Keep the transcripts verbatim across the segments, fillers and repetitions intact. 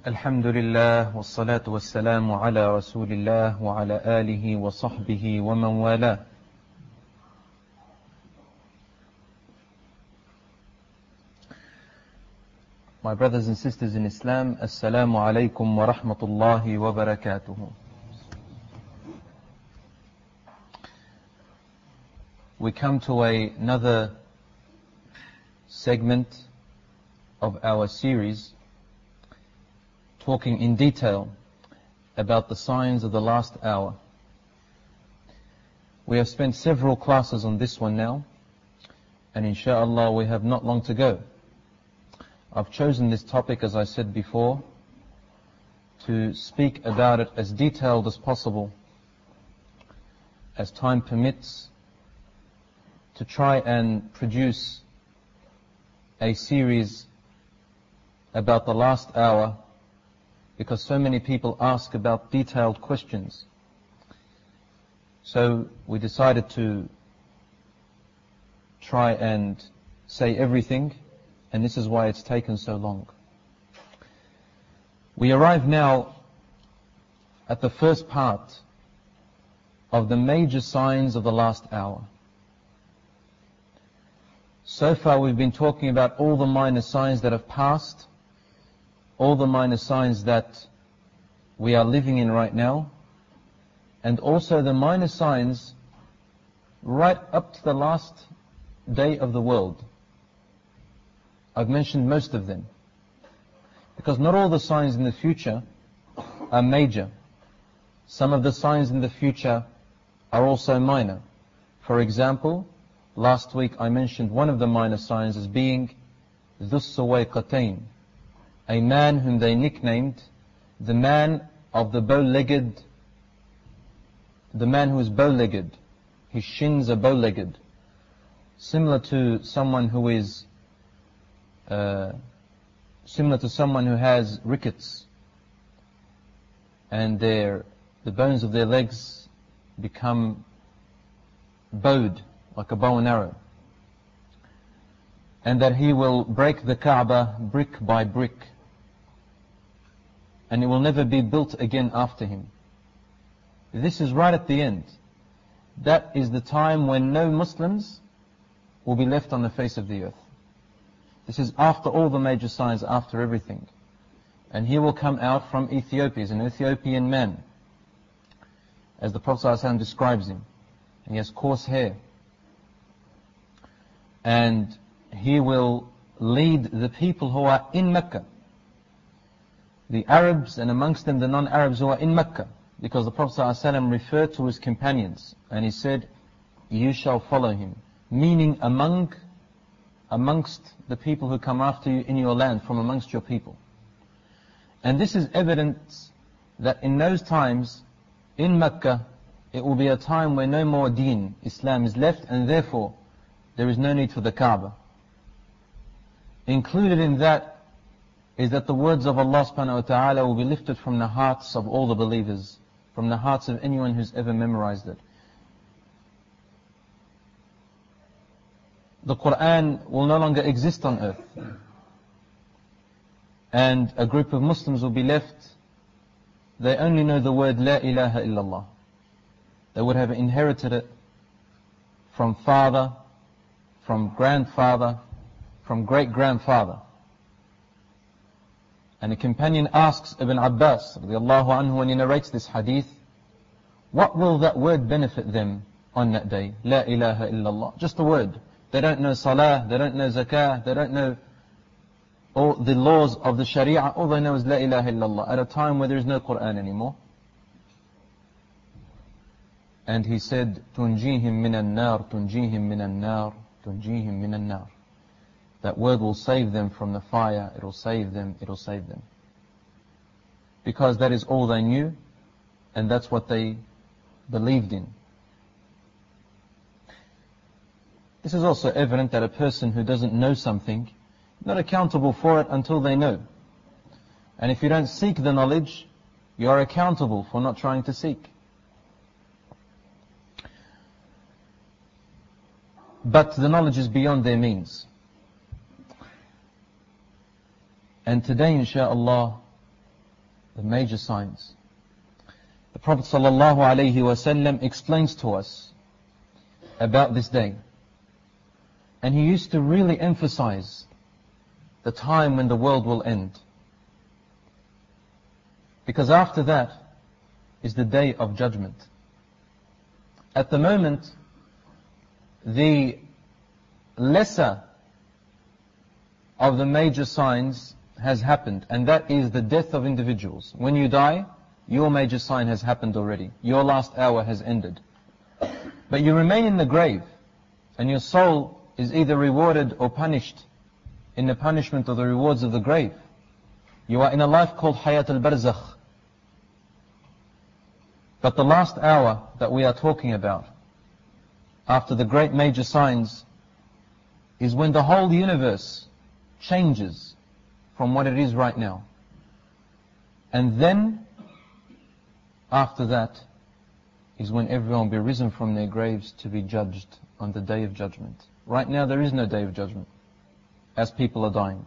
الحمد لله والصلاة والسلام على رسول الله وعلى آله وصحبه ومن والاه. My brothers and sisters in Islam, Assalamu alaikum wa rahmatullahi wa barakatuhu. We come to a, another segment of our series talking in detail about the signs of the last hour. We have spent several classes on this one now, and inshallah we have not long to go. I've chosen this topic, as I said before, to speak about it as detailed as possible, as time permits, to try and produce a series about the last hour, because so many people ask about detailed questions. So we decided to try and say everything, and this is why it's taken so long. We arrive now at the first part of the major signs of the last hour. So far we've been talking about all the minor signs that have passed, all the minor signs that we are living in right now, and also the minor signs right up to the last day of the world. I've mentioned most of them, because not all the signs in the future are major. Some of the signs in the future are also minor. For example, last week I mentioned one of the minor signs as being Dhus Suwayqatayn, a man whom they nicknamed the man of the bow-legged, the man who is bow-legged. His shins are bow-legged, similar to someone who is uh, similar to someone who has rickets, and their the bones of their legs become bowed like a bow and arrow, and that he will break the Kaaba brick by brick, and it will never be built again after him. This is right at the end. That is the time when no Muslims will be left on the face of the earth. This is after all the major signs, after everything. And he will come out from Ethiopia, as an Ethiopian man, as the Prophet ﷺ describes him. And he has coarse hair. And he will lead the people who are in Mecca, the Arabs, and amongst them the non-Arabs who are in Mecca, because the Prophet ﷺ referred to his companions, and he said, you shall follow him, meaning among, amongst the people who come after you in your land, from amongst your people. And this is evidence that in those times, in Mecca, it will be a time where no more deen, Islam, is left, and therefore there is no need for the Kaaba. Included in that is that the words of Allah subhanahu wa ta'ala will be lifted from the hearts of all the believers, from the hearts of anyone who's ever memorized it. The Quran will no longer exist on earth, and a group of Muslims will be left, they only know the word La ilaha illallah. They would have inherited it from father, from grandfather, from great-grandfather. And a companion asks Ibn Abbas radiallahu anhu, when he narrates this hadith, what will that word benefit them on that day? La ilaha illallah. Just a word. They don't know salah, they don't know zakah, they don't know all the laws of the sharia. All they know is La ilaha illallah, at a time where there is no Quran anymore. And he said, Tunjihim minan nar, tunjihim minan nar, tunjihim minan nar. That word will save them from the fire, it will save them, it will save them. Because that is all they knew, and that's what they believed in. This is also evident that a person who doesn't know something is not accountable for it until they know. And if you don't seek the knowledge, you are accountable for not trying to seek. But the knowledge is beyond their means. And today, insha'Allah, the major signs. The Prophet ﷺ explains to us about this day. And he used to really emphasize the time when the world will end. Because after that is the day of judgment. At the moment, the lesser of the major signs has happened, and that is the death of individuals. When you die, your major sign has happened already. Your last hour has ended. But you remain in the grave, and your soul is either rewarded or punished in the punishment or the rewards of the grave. You are in a life called Hayat al-Barzakh. But the last hour that we are talking about, after the great major signs, is when the whole universe changes from what it is right now. And then, after that, is when everyone will be risen from their graves to be judged on the day of judgment. Right now there is no day of judgment, as people are dying.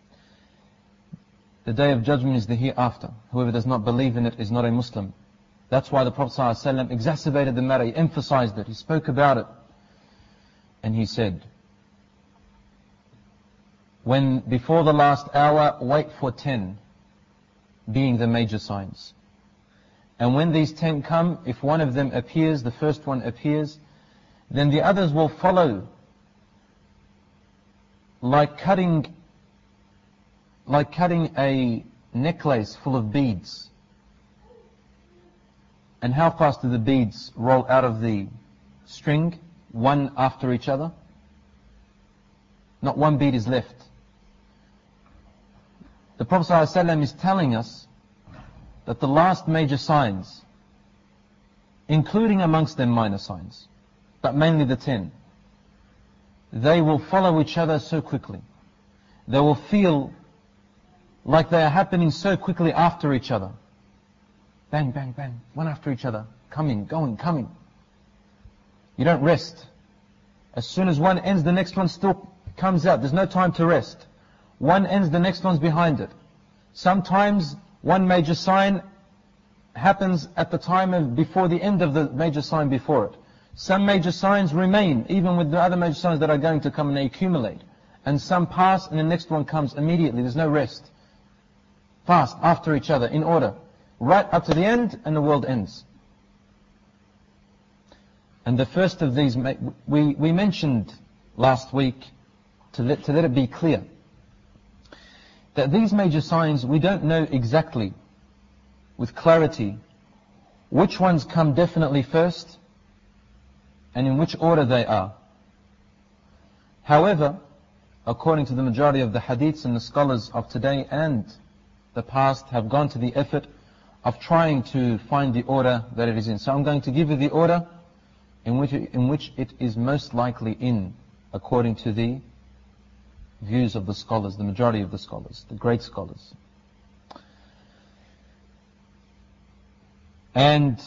The day of judgment is the hereafter. Whoever does not believe in it is not a Muslim. That's why the Prophet ﷺ exacerbated the matter, he emphasized it, he spoke about it. And he said, when before the last hour, wait for ten, being the major signs. And when these ten come, if one of them appears, the first one appears, then the others will follow, like cutting, like cutting a necklace full of beads. And how fast do the beads roll out of the string, one after each other? Not one bead is left. The Prophet ﷺ is telling us that the last major signs, including amongst them minor signs, but mainly the ten, they will follow each other so quickly. They will feel like they are happening so quickly after each other. Bang, bang, bang, one after each other, coming, going, coming. You don't rest. As soon as one ends, the next one still comes out. There's no time to rest. One ends, the next one's behind it. Sometimes one major sign happens at the time of before the end of the major sign before it. Some major signs remain, even with the other major signs that are going to come, and they accumulate. And some pass, and the next one comes immediately. There's no rest. Fast, after each other, in order. Right up to the end, and the world ends. And the first of these, we, we mentioned last week, to let, to let it be clear, that these major signs, we don't know exactly, with clarity, which ones come definitely first, and in which order they are. However, according to the majority of the hadiths and the scholars of today and the past have gone to the effort of trying to find the order that it is in. So I'm going to give you the order in which it, in which it is most likely in, according to the views of the scholars, the majority of the scholars, the great scholars. And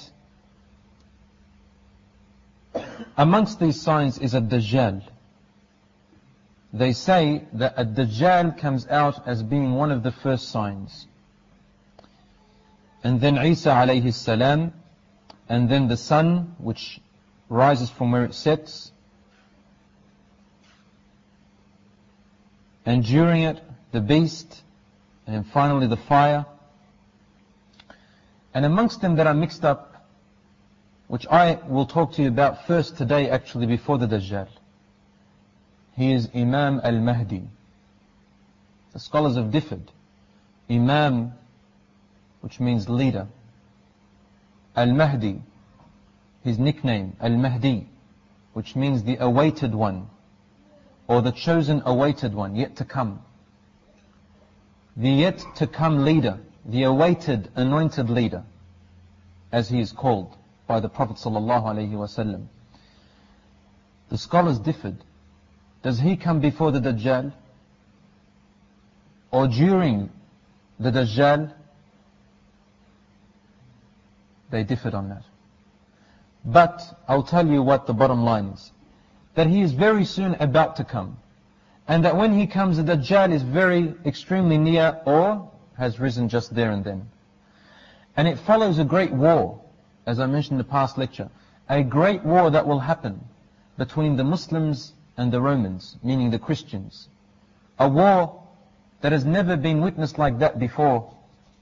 amongst these signs is a Dajjal. They say that a Dajjal comes out as being one of the first signs. And then Isa alayhi salam, and then the sun which rises from where it sets, and during it the beast, and finally the fire. And amongst them that are mixed up, which I will talk to you about first today actually before the Dajjal, he is Imam al-Mahdi. The scholars have differed. Imam, which means leader. Al-Mahdi, his nickname, Al-Mahdi, which means the awaited one, or the chosen awaited one, yet to come. The yet to come leader, the awaited anointed leader, as he is called by the Prophet ﷺ. The scholars differed. Does he come before the Dajjal, or during the Dajjal? They differed on that. But I'll tell you what the bottom line is. That he is very soon about to come. And that when he comes, the Dajjal is very extremely near, or has risen just there and then. And it follows a great war, as I mentioned in the past lecture, a great war that will happen between the Muslims and the Romans, meaning the Christians. A war that has never been witnessed like that before.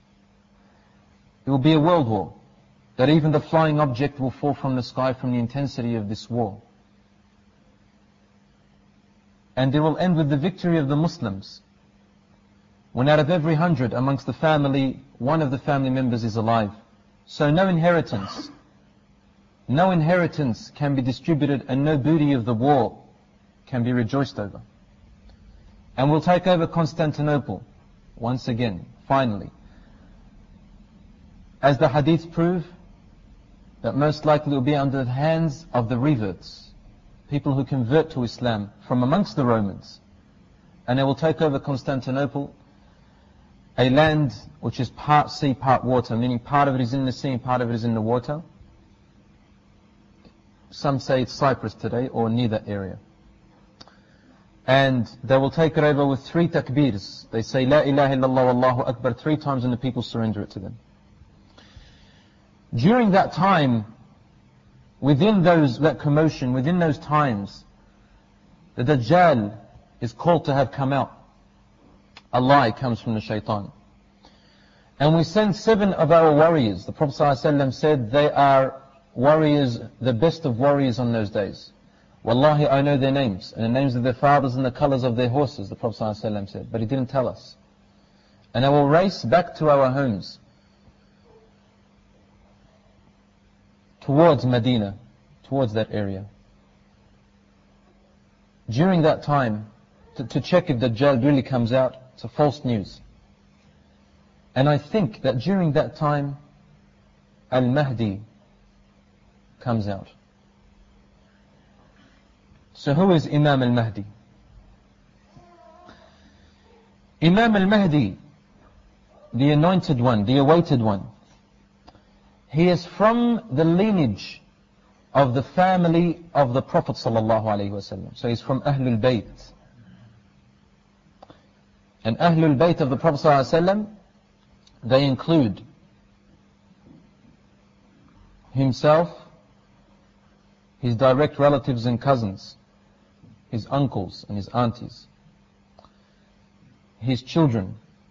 It will be a world war, that even the flying object will fall from the sky from the intensity of this war. And it will end with the victory of the Muslims. When out of every hundred amongst the family, one of the family members is alive. So no inheritance, no inheritance can be distributed, and no booty of the war can be rejoiced over. And we'll take over Constantinople once again, finally. As the hadiths prove, that most likely will be under the hands of the reverts, people who convert to Islam from amongst the Romans. And they will take over Constantinople, a land which is part sea, part water, meaning part of it is in the sea and part of it is in the water. Some say it's Cyprus today, or near that area. And they will take it over with three takbirs. They say, La ilaha illallah wallahu akbar, three times, and the people surrender it to them. During that time, within those, that commotion, within those times, the Dajjal is called to have come out. A lie comes from the shaitan. And we send seven of our warriors. The Prophet ﷺ said they are warriors, the best of warriors on those days. Wallahi, I know their names, and the names of their fathers and the colors of their horses, the Prophet ﷺ said, but he didn't tell us. And I will race back to our homes, towards Medina, towards that area. During that time, to, to check if Dajjal really comes out, it's a false news. And I think that during that time, Al-Mahdi comes out. So who is Imam Al-Mahdi? Imam Al-Mahdi, the anointed one, the awaited one, he is from the lineage of the family of the Prophet sallallahu alaihi wasallam. So he's from Ahlul Bayt. And Ahlul Bayt of the Prophet sallallahu alaihi wasallam, they include himself, his direct relatives and cousins, his uncles and his aunties, his children,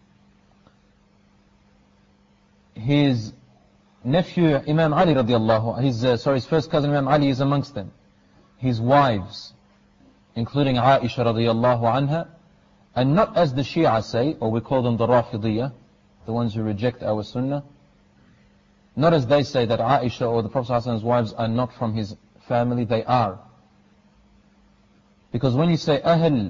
his nephew Imam Ali radiallahu, his, uh, sorry, his first cousin Imam Ali is amongst them, his wives, including Aisha radiallahu anha, and not as the Shia say, or we call them the Rafidiyah, the ones who reject our Sunnah, not as they say that Aisha or the Prophet's wives are not from his family, they are. Because when you say Ahl, the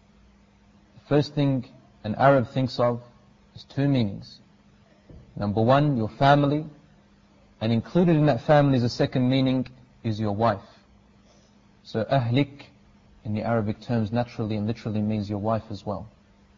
first thing an Arab thinks of is two meanings. Number one, your family, and included in that family as a second meaning is your wife. So Ahlik in the Arabic terms naturally and literally means your wife as well.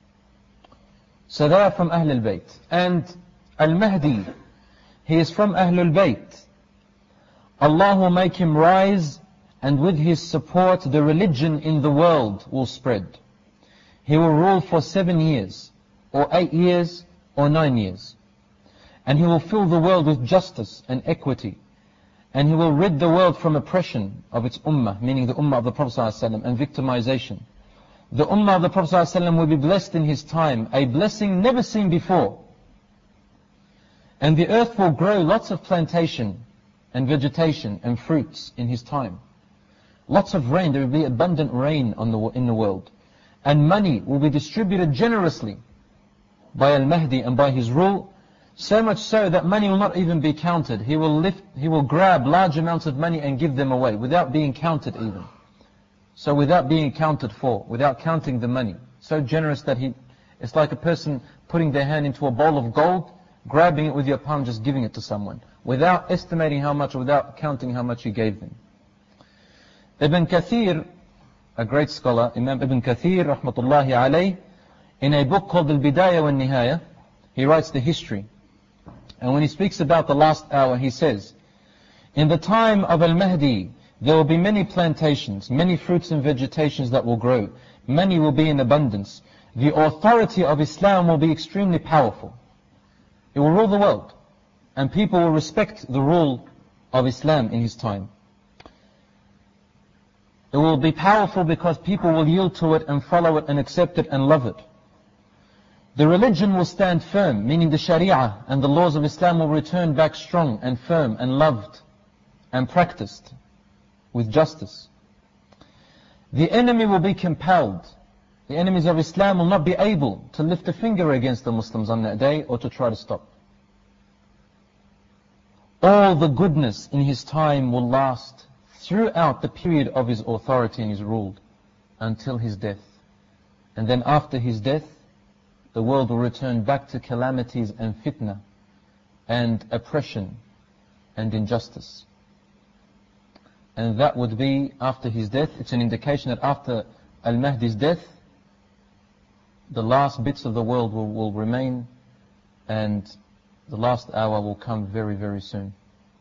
So they are from Ahlul Bayt. And Al-Mahdi, he is from Ahlul Bayt. Allah will make him rise, and with his support the religion in the world will spread. He will rule for seven years, or eight years, or nine years. And he will fill the world with justice and equity. And he will rid the world from oppression of its ummah, meaning the ummah of the Prophet ﷺ, and victimization. The ummah of the Prophet ﷺ will be blessed in his time, a blessing never seen before. And the earth will grow lots of plantation and vegetation and fruits in his time. Lots of rain, there will be abundant rain on the, in the world. And money will be distributed generously by Al-Mahdi and by his rule, so much so that money will not even be counted. He will lift, he will grab large amounts of money and give them away without being counted even. So without being accounted for, without counting the money. So generous that he, it's like a person putting their hand into a bowl of gold, grabbing it with your palm, just giving it to someone, without estimating how much, or without counting how much you gave them. Ibn Kathir, a great scholar, Imam Ibn Kathir, rahmatullahi alayh, in a book called Al-Bidayah wa Nihaya, he writes the history. And when he speaks about the last hour, he says, in the time of Al-Mahdi, there will be many plantations, many fruits and vegetations that will grow. Money will be in abundance. The authority of Islam will be extremely powerful. It will rule the world. and people will respect the rule of Islam in his time. It will be powerful because people will yield to it and follow it and accept it and love it. The religion will stand firm, meaning the Sharia and the laws of Islam will return back strong and firm and loved and practiced with justice. The enemy will be compelled. The enemies of Islam will not be able to lift a finger against the Muslims on that day or to try to stop. All the goodness in his time will last throughout the period of his authority and his rule until his death. And then after his death, the world will return back to calamities and fitna and oppression and injustice. And that would be after his death. It's an indication that after Al-Mahdi's death, the last bits of the world will, will remain, and the last hour will come very, very soon.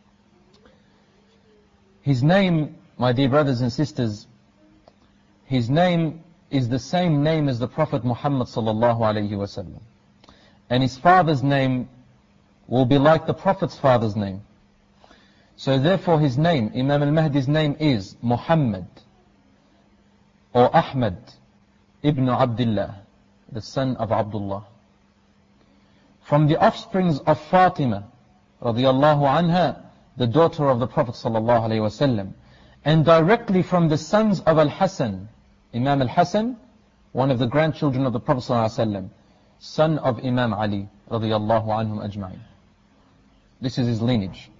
His name, my dear brothers and sisters, his name is the same name as the Prophet Muhammad sallallahu alayhi wa sallam. And his father's name will be like the Prophet's father's name. So therefore his name, Imam al-Mahdi's name is Muhammad or Ahmad ibn Abdullah, the son of Abdullah. From the offsprings of Fatima radiyallahu anha, the daughter of the Prophet sallallahu alayhi wa sallam, and directly from the sons of Al-Hasan, Imam Al-Hasan, one of the grandchildren of the Prophet sallallahu alayhi wa sallam, son of Imam Ali radiyallahu anhum ajma'in. This is his lineage.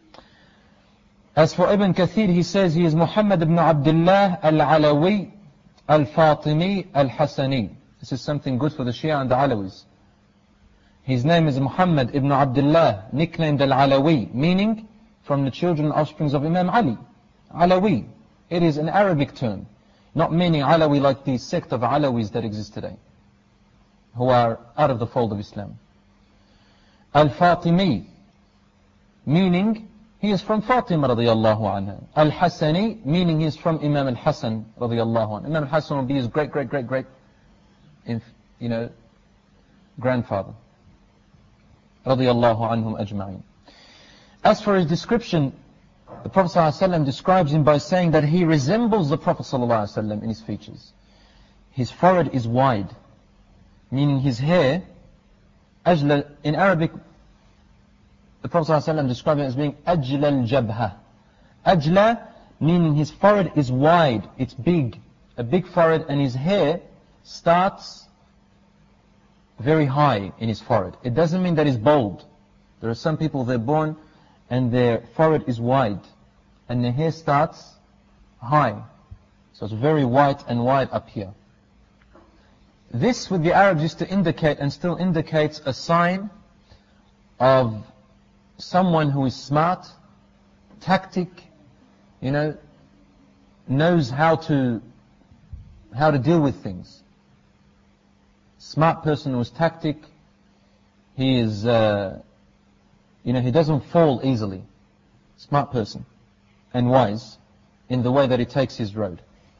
As for Ibn Kathir, he says he is Muhammad ibn Abdullah al-Alawi al-Fatimi al-Hasani. This is something good for the Shia and the Alawis. His name is Muhammad ibn Abdullah, nicknamed al-Alawi, meaning from the children and offsprings of Imam Ali. Alawi. It is an Arabic term, not meaning Alawi like the sect of Alawis that exist today, who are out of the fold of Islam. Al-Fatimi, meaning he is from Fatima radiyallahu anha. Al-Hasani, meaning he is from Imam Al-Hasan radiyallahu anha. Imam Al-Hasan will be his great, great, great, great, you know, grandfather. Radiyallahu anhum ajma'in. As for his description, the Prophet ﷺ describes him by saying that he resembles the Prophet ﷺ in his features. His forehead is wide, meaning his hair, ajla, in Arabic, the Prophet ﷺ described him as being ajla al-jabha. Ajla, meaning his forehead is wide, it's big, a big forehead, and his hair starts very high in his forehead. It doesn't mean that he's bald. There are some people, they're born and their forehead is wide and their hair starts high. So it's very white and wide up here. This with the Arabs used to indicate and still indicates a sign of someone who is smart, tactic, you know, knows how to how to deal with things. Smart person who is tactic, he is, uh, you know, he doesn't fall easily. Smart person and wise in the way that he takes his road.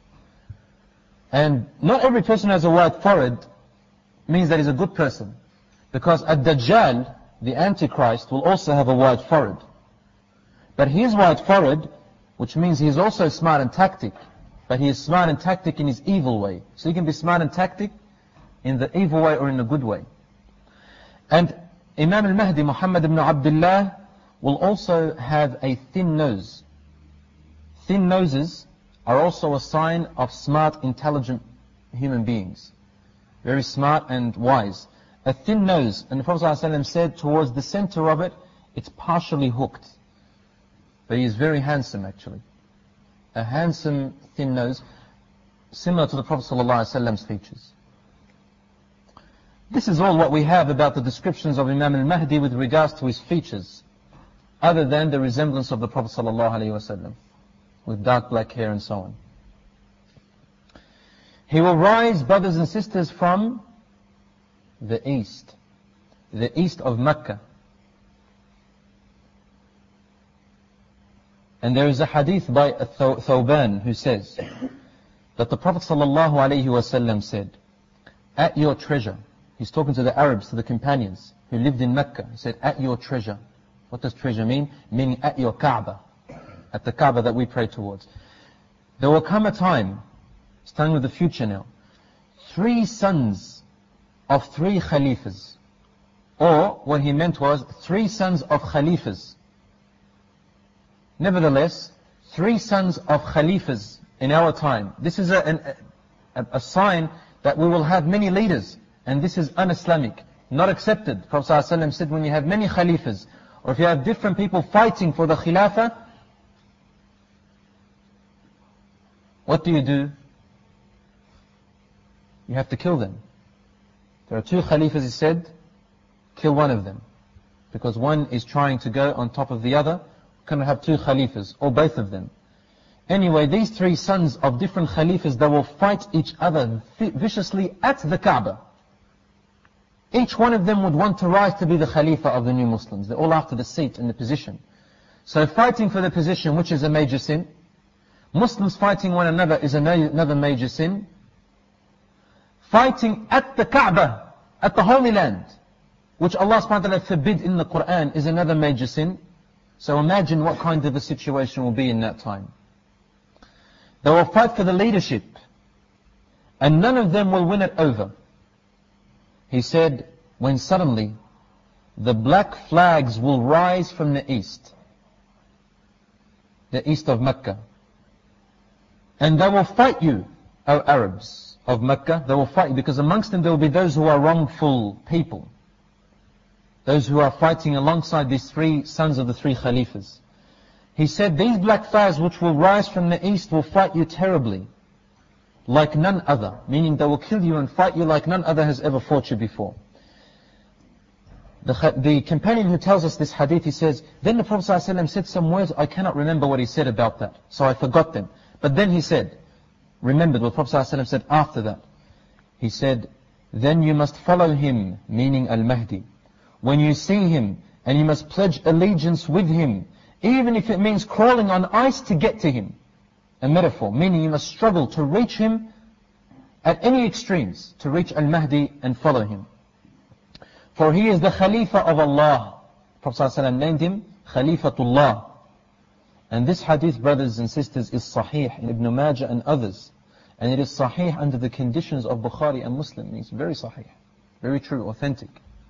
And not every person who has a wide forehead means that he's a good person, because Ad-Dajjal, the Antichrist, will also have a wide forehead. But his wide forehead, which means he is also smart and tactic, but he is smart and tactic in his evil way. So he can be smart and tactic in the evil way or in the good way. And Imam al-Mahdi, Muhammad ibn Abdullah, will also have a thin nose. Thin noses are also a sign of smart, intelligent human beings. Very smart and wise. A thin nose, and the Prophet ﷺ said towards the center of it, it's partially hooked. But he is very handsome actually. A handsome thin nose, similar to the Prophet ﷺ's features. This is all what we have about the descriptions of Imam al-Mahdi with regards to his features, other than the resemblance of the Prophet ﷺ, with dark black hair and so on. He will rise, brothers and sisters, from the east, the east of Mecca. And there is a hadith by Thawban who says that the Prophet ﷺ said, at your treasure, he's talking to the Arabs, to the companions who lived in Mecca, he said, at your treasure, What does treasure mean? Meaning at your Kaaba, at the Kaaba that we pray towards. There will come a time, starting with the future now, three sons of three Khalifas. Or, what he meant was, three sons of Khalifas. Nevertheless, three sons of Khalifas in our time. This is a, an, a, a sign that we will have many leaders. And this is un-Islamic, not accepted. Prophet ﷺ said, when you have many Khalifas, or if you have different people fighting for the Khilafah, what do you do? You have to kill them. There are two Khalifas, he said, kill one of them. Because one is trying to go on top of the other. You cannot have two Khalifas, or both of them. Anyway, these three sons of different Khalifas, they will fight each other viciously at the Kaaba. Each one of them would want to rise to be the Khalifa of the new Muslims. They're all after the seat and the position. So fighting for the position, which is a major sin. Muslims fighting one another is another major sin. Fighting at the Kaaba, at the Holy Land, which Allah subhanahu wa ta'ala forbid in the Quran, is another major sin. So imagine what kind of a situation will be in that time. They will fight for the leadership, and none of them will win it over. He said, when suddenly the black flags will rise from the east, the east of Mecca, and they will fight you, O Arabs of Mecca. They will fight you, because amongst them there will be those who are wrongful people, those who are fighting alongside these three sons of the three Khalifas. He said, these black flags which will rise from the east will fight you terribly, like none other, meaning they will kill you and fight you like none other has ever fought you before. The, the companion who tells us this hadith, he says, then the Prophet ﷺ said some words, I cannot remember what he said about that, so I forgot them. But then he said, remembered what the Prophet ﷺ said after that. He said, then you must follow him, meaning Al-Mahdi, when you see him, and you must pledge allegiance with him, even if it means crawling on ice to get to him. A metaphor, meaning you must struggle to reach him at any extremes, to reach Al-Mahdi and follow him. For he is the Khalifa of Allah. Prophet ﷺ named him Khalifatullah. And this hadith, brothers and sisters, is sahih in Ibn Majah and others. And it is sahih under the conditions of Bukhari and Muslim. It's very sahih, very true, authentic.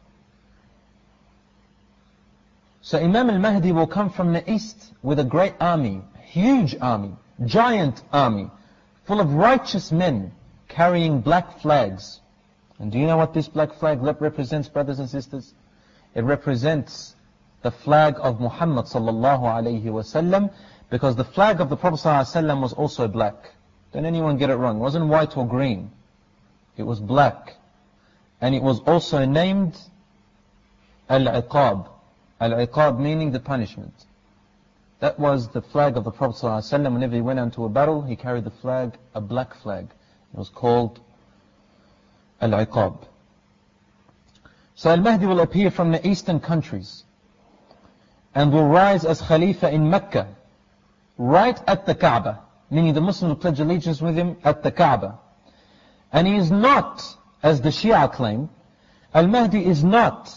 So Imam al-Mahdi will come from the east with a great army, huge army, giant army, full of righteous men carrying black flags. And do you know what this black flag represents, brothers and sisters? It represents the flag of Muhammad sallallahu alayhi wasallam, because the flag of the Prophet sallallahu alayhi wasallam was also black. Don't anyone get it wrong. It wasn't white or green. It was black. And it was also named Al-Iqab. Al-Iqab meaning the punishment. That was the flag of the Prophet ﷺ. Whenever he went into a battle, he carried the flag, a black flag. It was called Al-Iqab. So Al-Mahdi will appear from the eastern countries and will rise as Khalifa in Mecca, right at the Kaaba, meaning the Muslims will pledge allegiance with him at the Kaaba. And he is not, as the Shia claim, Al-Mahdi is not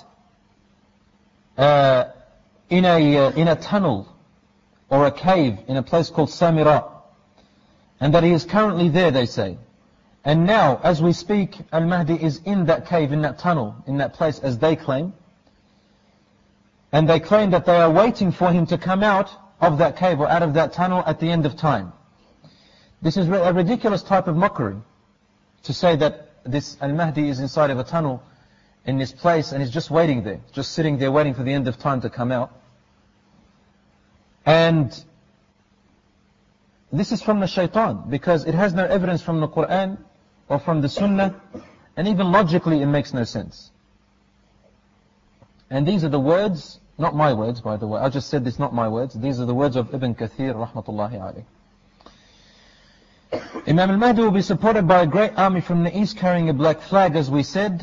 uh, in a uh, in a tunnel or a cave in a place called Samira, and that he is currently there, they say. And now, as we speak, Al-Mahdi is in that cave, in that tunnel, in that place, as they claim. And they claim that they are waiting for him to come out of that cave or out of that tunnel at the end of time. This is a ridiculous type of mockery, to say that this Al-Mahdi is inside of a tunnel in this place and is just waiting there, just sitting there waiting for the end of time to come out. And this is from the shaitan, because it has no evidence from the Quran or from the Sunnah, and even logically it makes no sense. And these are the words, not my words by the way, I just said this, not my words, these are the words of Ibn Kathir rahmatullahi alayh. Imam al-Mahdi will be supported by a great army from the east carrying a black flag, as we said,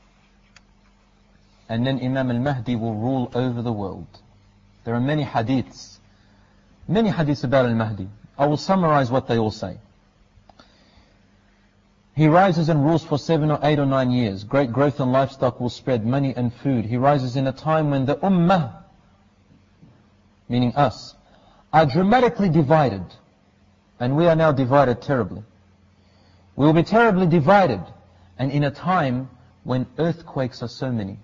and then Imam al-Mahdi will rule over the world. There are many hadiths, many hadiths about al-Mahdi. I will summarize what they all say. He rises and rules for seven or eight or nine years. Great growth and livestock will spread, money and food. He rises in a time when the ummah meaning us, are dramatically divided. And we are now divided terribly. We will be terribly divided, and in a time when earthquakes are so many.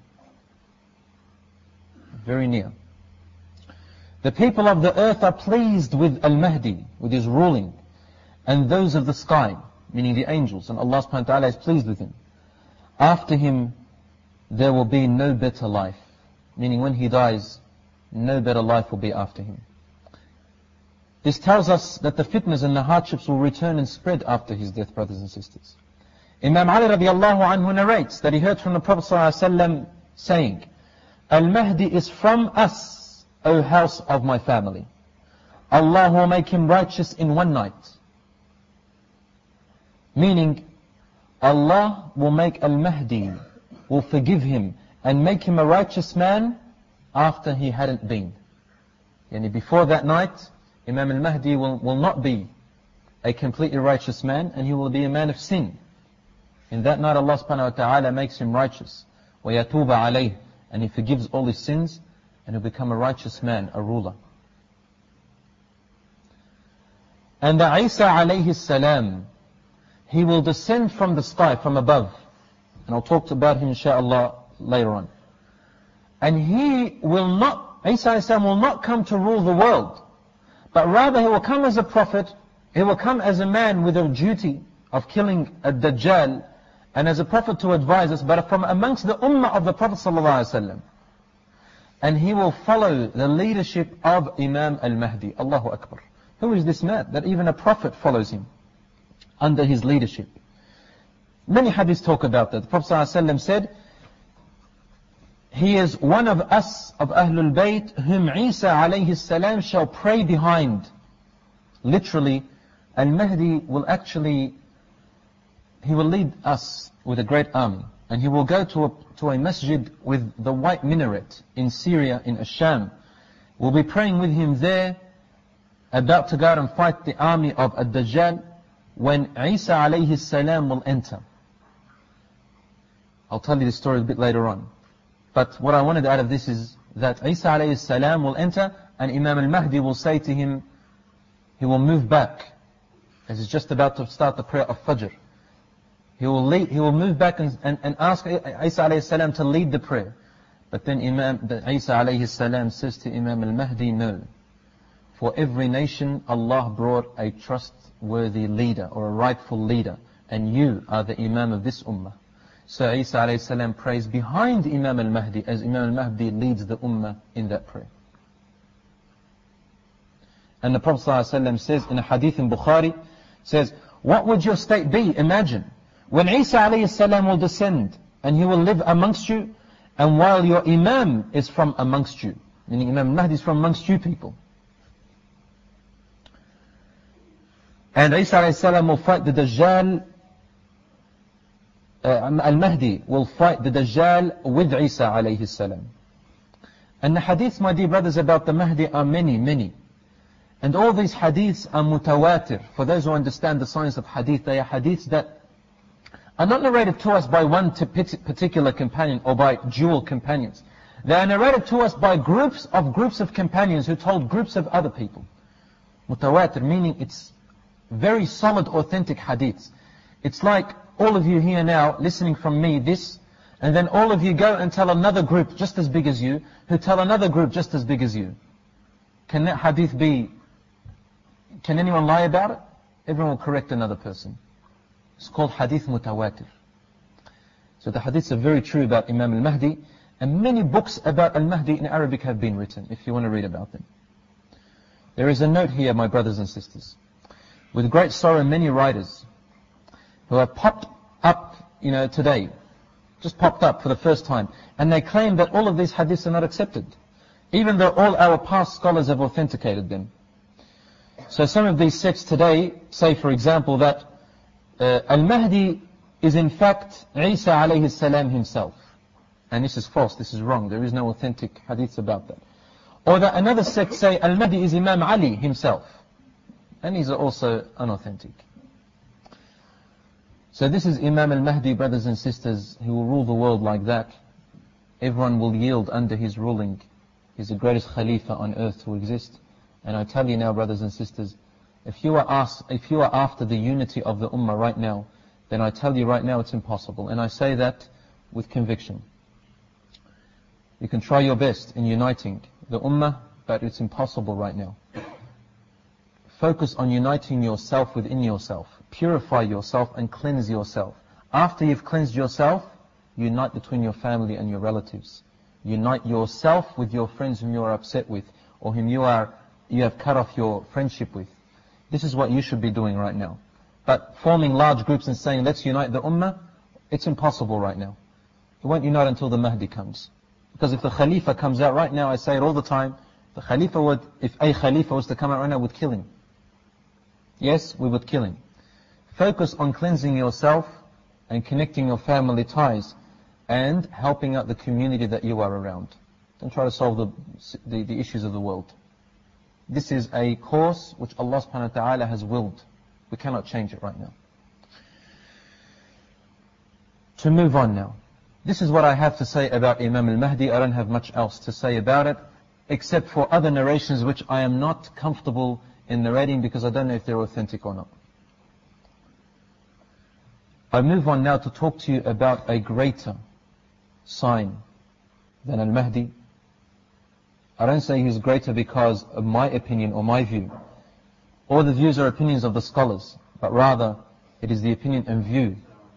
Very near. The people of the earth are pleased with Al-Mahdi, with his ruling, and those of the sky, meaning the angels, and Allah subhanahu wa ta'ala is pleased with him. After him, there will be no better life, meaning when he dies, no better life will be after him. This tells us that the fitnas and the hardships will return and spread after his death, brothers and sisters. Imam Ali radiallahu anhu narrates that he heard from the Prophet sallallahu alaihi wasallam saying, Al-Mahdi is from us, O house of my family. Allah will make him righteous in one night. Meaning, Allah will make Al-Mahdi, will forgive him and make him a righteous man after he hadn't been. Yani before that night, Imam Al-Mahdi will, will not be a completely righteous man, and he will be a man of sin. In that night, Allah subhanahu wa ta'ala makes him righteous. وَيَتُوبَ عَلَيْهِ, and he forgives all his sins, and he'll become a righteous man, a ruler. And the Isa alayhi salam, he will descend from the sky, from above. And I'll talk about him inshaAllah later on. And he will not, Isa alayhi salam will not come to rule the world, but rather he will come as a prophet, he will come as a man with a duty of killing a Dajjal, and as a prophet to advise us, but from amongst the ummah of the Prophet ﷺ. And he will follow the leadership of Imam Al-Mahdi. Allahu Akbar. Who is this man? That even a prophet follows him under his leadership. Many hadiths talk about that. The Prophet ﷺ said, he is one of us, of Ahlul Bayt, whom Isa alayhi salam shall pray behind. Literally, Al-Mahdi will actually, he will lead us with a great army. And he will go to a, to a masjid with the white minaret in Syria, in Asham. We'll be praying with him there, about to go out and fight the army of Ad-Dajjal, when Isa alayhi salam will enter. I'll tell you the story a bit later on. But what I wanted out of this is that Isa alayhi salam will enter, and Imam al-Mahdi will say to him, he will move back, as he's just about to start the prayer of Fajr. He will lead, he will move back and, and, and ask Isa alayhi salam to lead the prayer. But then Imam, the Isa alayhi salam says to Imam al-Mahdi, no. For every nation, Allah brought a trustworthy leader, or a rightful leader, and you are the Imam of this ummah. So Isa alayhi salam prays behind Imam al-Mahdi, as Imam al-Mahdi leads the ummah in that prayer. And the Prophet ﷺ says in a hadith in Bukhari, says, what would your state be? Imagine, when Isa alayhi salam will descend, and he will live amongst you, and while your Imam is from amongst you, meaning Imam al-Mahdi is from amongst you people. And Isa alayhi salam will fight the Dajjal, uh, Al-Mahdi will fight the Dajjal with Isa alayhi salam. And the hadiths, my dear brothers, about the Mahdi are many, many. And all these hadiths are mutawatir. For those who understand the science of hadith, they are hadiths that are not narrated to us by one particular companion or by dual companions. They are narrated to us by groups of groups of companions who told groups of other people. Mutawatir, meaning it's very solid, authentic hadiths. It's like all of you here now listening from me this, and then all of you go and tell another group just as big as you, who tell another group just as big as you. Can that hadith be, can anyone lie about it? Everyone will correct another person. It's called hadith mutawatir. So the hadiths are very true about Imam al-Mahdi, and many books about al-Mahdi in Arabic have been written, if you want to read about them. There is a note here, my brothers and sisters. With great sorrow, many writers who have popped up, you know, today, just popped up for the first time, and they claim that all of these hadiths are not accepted, even though all our past scholars have authenticated them. So some of these sects today say, for example, that uh, Al-Mahdi is in fact Isa alayhi salam himself. And this is false, this is wrong, there is no authentic hadiths about that. Or that another sect say Al-Mahdi is Imam Ali himself. And these are also unauthentic. So this is Imam al-Mahdi, brothers and sisters, who will rule the world like that. Everyone will yield under his ruling. He's the greatest Khalifa on earth to exist. And I tell you now, brothers and sisters, if you are asked, if you are after the unity of the Ummah right now, then I tell you right now it's impossible. And I say that with conviction. You can try your best in uniting the Ummah, but it's impossible right now. Focus on uniting yourself within yourself. Purify yourself and cleanse yourself. After you've cleansed yourself, unite between your family and your relatives. Unite yourself with your friends whom you are upset with, or whom you are you have cut off your friendship with. This is what you should be doing right now. But forming large groups and saying, let's unite the Ummah, it's impossible right now. It won't unite until the Mahdi comes. Because if the Khalifa comes out right now, I say it all the time, the Khalifa would, if a Khalifa was to come out right now, would kill him. Yes, we would kill him. Focus on cleansing yourself and connecting your family ties and helping out the community that you are around. Don't try to solve the, the, the issues of the world. This is a course which Allah subhanahu wa ta'ala has willed. We cannot change it right now. To move on now. This is what I have to say about Imam al-Mahdi. I don't have much else to say about it, except for other narrations which I am not comfortable in narrating because I don't know if they're authentic or not. I move on now to talk to you about a greater sign than al-Mahdi. I don't say he's greater because of my opinion or my view, or the views or opinions of the scholars, but rather it is the opinion and view.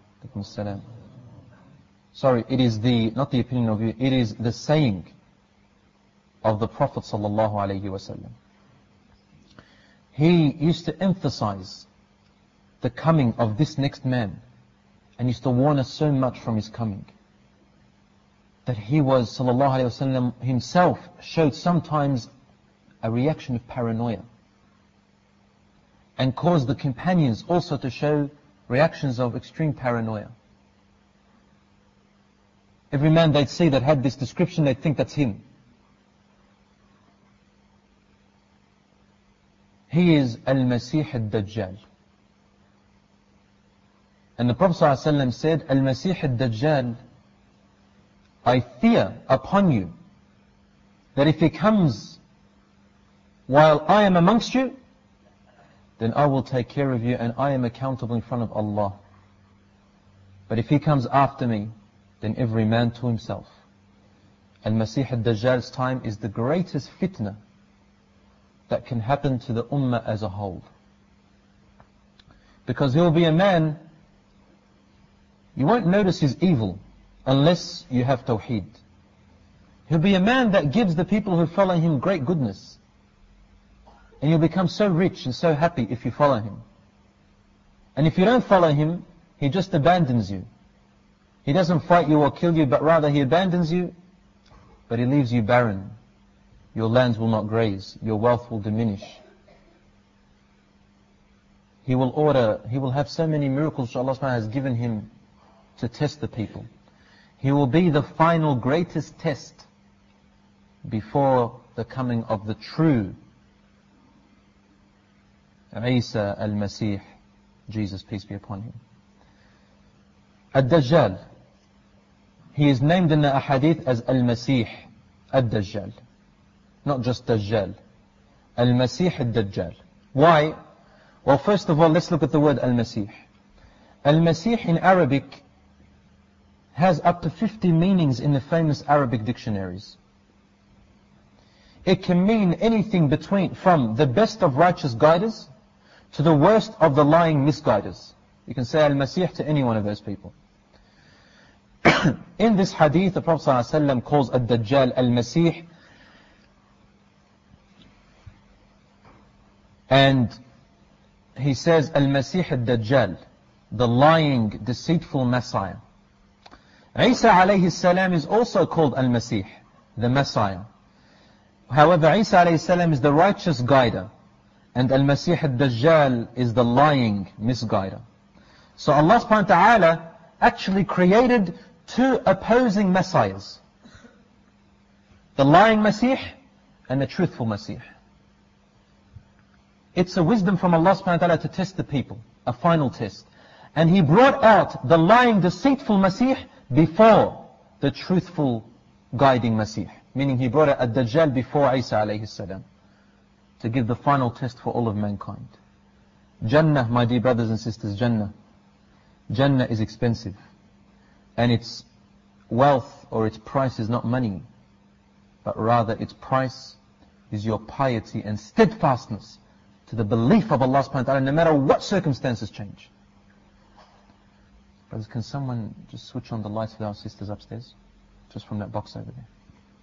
Sorry, it is the, not the opinion of view, it is the saying of the Prophet sallallahu alaihi wasallam. He used to emphasize the coming of this next man, and used to warn us so much from his coming, that he was, sallallahu alayhi wasallam, himself showed sometimes a reaction of paranoia, and caused the companions also to show reactions of extreme paranoia. Every man they'd see that had this description, they'd think that's him. He is Al-Masih al-Dajjal. And the Prophet ﷺ said, Al-Masih al-Dajjal, I fear upon you that if he comes while I am amongst you, then I will take care of you and I am accountable in front of Allah. But if he comes after me, then every man to himself. Al-Masih al-Dajjal's time is the greatest fitna that can happen to the Ummah as a whole. Because he will be a man, you won't notice his evil unless you have Tawheed. He'll be a man that gives the people who follow him great goodness. And you'll become so rich and so happy if you follow him. And if you don't follow him, he just abandons you. He doesn't fight you or kill you, but rather he abandons you, but he leaves you barren. Your lands will not graze. Your wealth will diminish. He will order, he will have so many miracles which Allah subhanahu wa ta'ala has given him to test the people. He will be the final greatest test before the coming of the true Isa al-Masih, Jesus, peace be upon him. Ad-Dajjal, he is named in the ahadith as Al-Masih Ad-Dajjal. Not just Dajjal. Al-Masih Ad-Dajjal. Why? Well, first of all, let's look at the word Al-Masih. Al-Masih in Arabic has up to fifty meanings in the famous Arabic dictionaries. It can mean anything between, from the best of righteous guiders to the worst of the lying misguiders. You can say Al-Masih to any one of those people. In this hadith, the Prophet ﷺ calls Ad-Dajjal Al-Masih, and he says Al-Masih Ad-Dajjal, the lying, deceitful Messiah. Isa alayhi salam is also called Al-Masih, the Messiah. However, Isa alayhi salam is the righteous guider, and Al-Masih Ad-Dajjal is the lying misguider. So Allah subhanahu wa ta'ala actually created two opposing messiahs. The lying Masih and the truthful Masih. It's a wisdom from Allah subhanahu wa ta'ala to test the people, a final test. And He brought out the lying, deceitful Masih before the truthful, guiding Masih. meaning he brought a Dajjal before Isa alayhi salam, to give the final test for all of mankind. Jannah, my dear brothers and sisters, Jannah. Jannah is expensive. And its wealth or its price is not money, but rather its price is your piety and steadfastness to the belief of Allah subhanahu wa ta'ala, no matter what circumstances change. Brothers, can someone just switch on the lights for our sisters upstairs? Just from that box over there.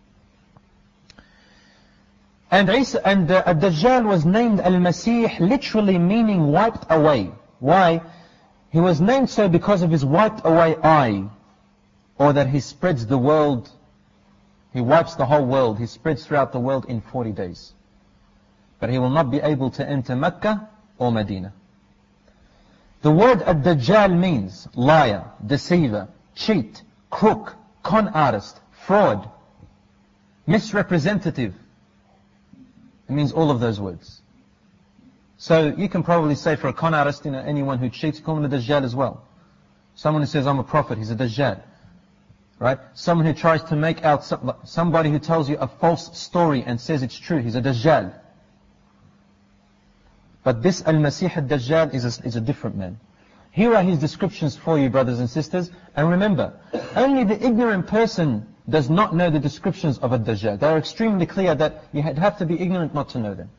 And Isa, and uh, Ad-Dajjal was named Al-Masih, literally meaning wiped away. Why? He was named so because of his wiped away eye, or that he spreads the world, he wipes the whole world, he spreads throughout the world in forty days. But he will not be able to enter Mecca or Medina. The word Ad-Dajjal means liar, deceiver, cheat, crook, con artist, fraud, misrepresentative. It means all of those words. So you can probably say for a con artist, you know, anyone who cheats, call him a Dajjal as well. Someone who says, I'm a prophet, he's a Dajjal. Right? Someone who tries to make out, some, somebody who tells you a false story and says it's true, he's a Dajjal. But this Al-Masih Ad-Dajjal is a, is a different man. Here are his descriptions for you, brothers and sisters. And remember, only the ignorant person does not know the descriptions of Ad-Dajjal. They are extremely clear that you have to be ignorant not to know them.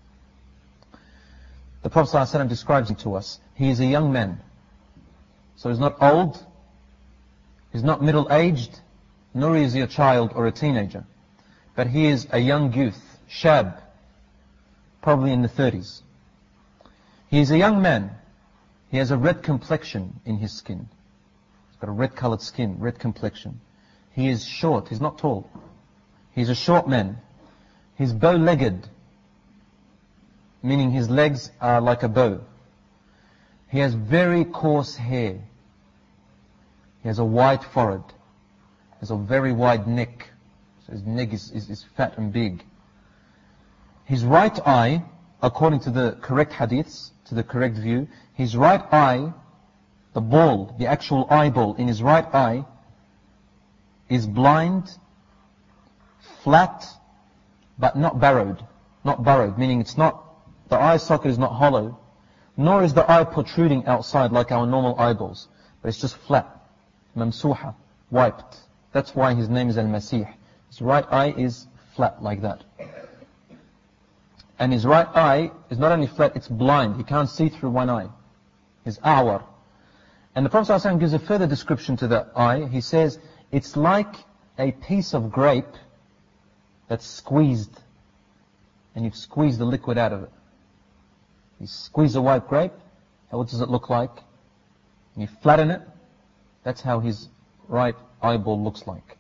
The Prophet ﷺ describes him to us. He is a young man. So he's not old, he's not middle-aged, nor is he a child or a teenager. But he is a young youth, shab, probably in the thirties. He is a young man. He has a red complexion in his skin. He's got a red-colored skin, red complexion. He is short, he's not tall. He's a short man. He's bow-legged, meaning his legs are like a bow. He has very coarse hair. He has a wide forehead. He has a very wide neck. So his neck is, is, is fat and big. His right eye, according to the correct hadiths, to the correct view, his right eye, the ball, the actual eyeball in his right eye, is blind, flat, but not burrowed. Not burrowed, meaning it's not, the eye socket is not hollow, nor is the eye protruding outside like our normal eyeballs, but it's just flat, mamsuha, wiped. That's why his name is Al-Masih. His right eye is flat like that. And his right eye is not only flat, it's blind. He can't see through one eye. His awar. And the Prophet ﷺ gives a further description to the eye. He says, it's like a piece of grape that's squeezed, and you've squeezed the liquid out of it. You squeeze a white grape, and what does it look like? And you flatten it, that's how his right eyeball looks like.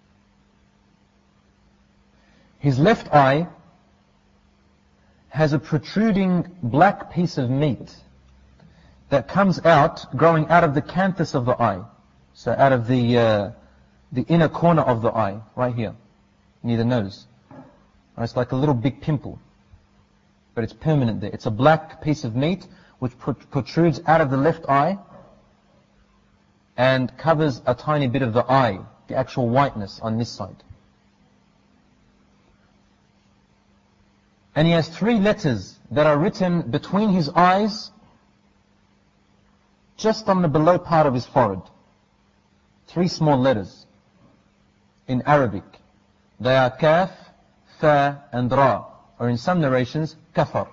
His left eye has a protruding black piece of meat that comes out, growing out of the canthus of the eye. So out of the uh, the inner corner of the eye, right here, near the nose. Right, it's like a little big pimple, but it's permanent there. It's a black piece of meat which protrudes out of the left eye and covers a tiny bit of the eye, the actual whiteness on this side. And he has three letters that are written between his eyes, just on the below part of his forehead. Three small letters in Arabic. They are kaf, fa, and ra, or in some narrations, kafar.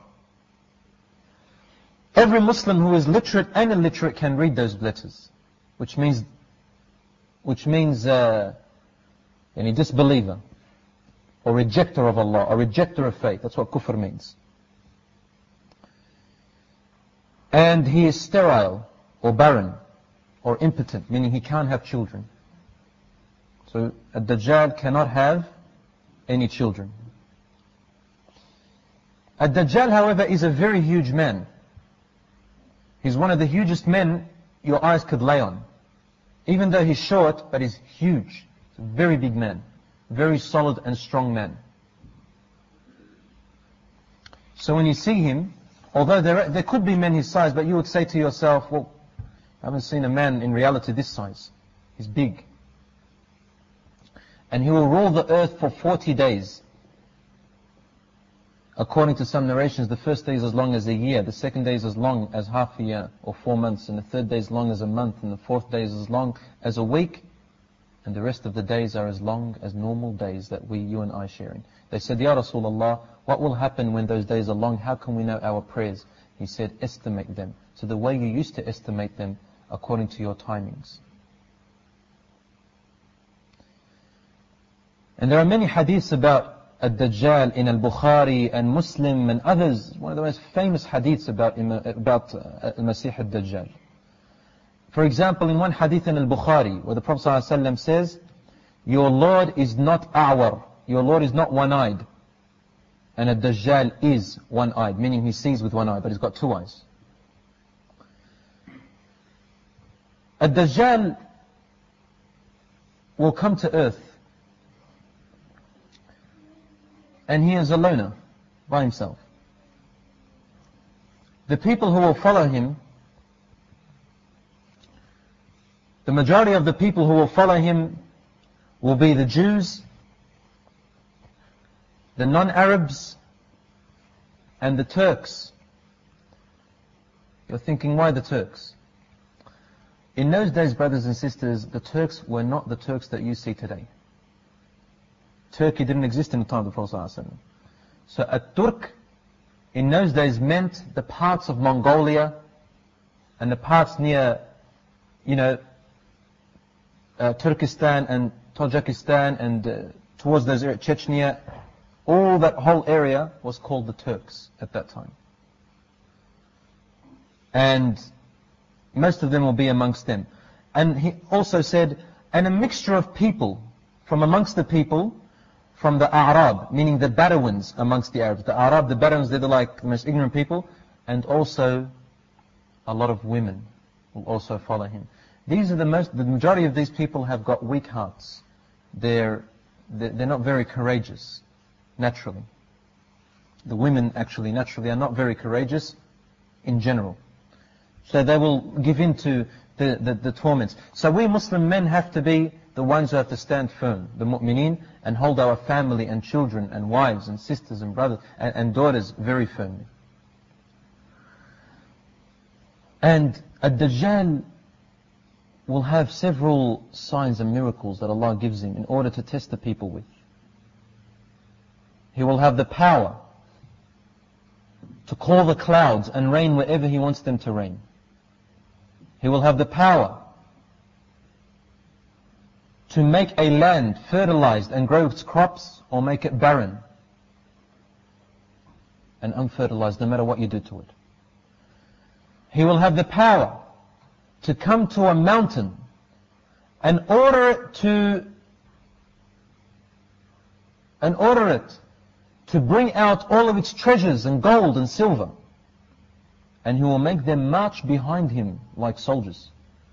Every Muslim who is literate and illiterate can read those letters, which means, which means, uh, any disbeliever, or rejecter of Allah, or rejecter of faith. That's what kufr means. And he is sterile, or barren, or impotent, meaning he can't have children. So a Dajjal cannot have any children. A Dajjal, however, is a very huge man. He's one of the hugest men your eyes could lay on. Even though he's short, but he's huge. He's a very big man. Very solid and strong man. So when you see him, although there, there could be men his size, but you would say to yourself, well, I haven't seen a man in reality this size. He's big. And he will rule the earth for forty days. According to some narrations, the first day is as long as a year, the second day is as long as half a year, or four months, and the third day is as long as a month, and the fourth day is as long as a week, and the rest of the days are as long as normal days that we, you and I sharing. They said, Ya Rasulullah, what will happen when those days are long? How can we know our prayers? He said, estimate them. So the way you used to estimate them according to your timings. And there are many hadiths about Ad-Dajjal in Al-Bukhari and Muslim and others. One of the most famous hadiths about, about uh, Al-Masih Ad-Dajjal. For example, in one hadith in Al-Bukhari, where the Prophet ﷺ says, your Lord is not a'war, your Lord is not one-eyed. And Ad-Dajjal is one-eyed, meaning he sees with one eye, but he's got two eyes. Ad-Dajjal will come to earth, and he is a loner, by himself. The people who will follow him, the majority of the people who will follow him will be the Jews, the non-Arabs, and the Turks. You're thinking, why the Turks? In those days, brothers and sisters, the Turks were not the Turks that you see today. Turkey didn't exist in the time of the Prophet ﷺ. So a Turk in those days meant the parts of Mongolia and the parts near, you know, uh, Turkestan and Tajikistan and uh, towards those areas, Chechnya, all that whole area was called the Turks at that time. And most of them will be amongst them. And he also said, and a mixture of people from amongst the people, from the A'rab, meaning the Bedouins amongst the Arabs. The Arab, the Bedouins, they're like the most ignorant people, and also a lot of women will also follow him. These are the most, the majority of these people have got weak hearts. They're, they're not very courageous, naturally. The women actually, naturally, are not very courageous in general. So they will give in to the, the, the torments. So we Muslim men have to be the ones who have to stand firm, the mu'mineen, and hold our family and children and wives and sisters and brothers and, and daughters very firmly. And Ad-Dajjal will have several signs and miracles that Allah gives him in order to test the people with. He will have the power to call the clouds and rain wherever he wants them to rain. He will have the power to make a land fertilized and grow its crops, or make it barren and unfertilized, no matter what you do to it. He will have the power to come to a mountain and order it to and order it to bring out all of its treasures and gold and silver, and he will make them march behind him like soldiers.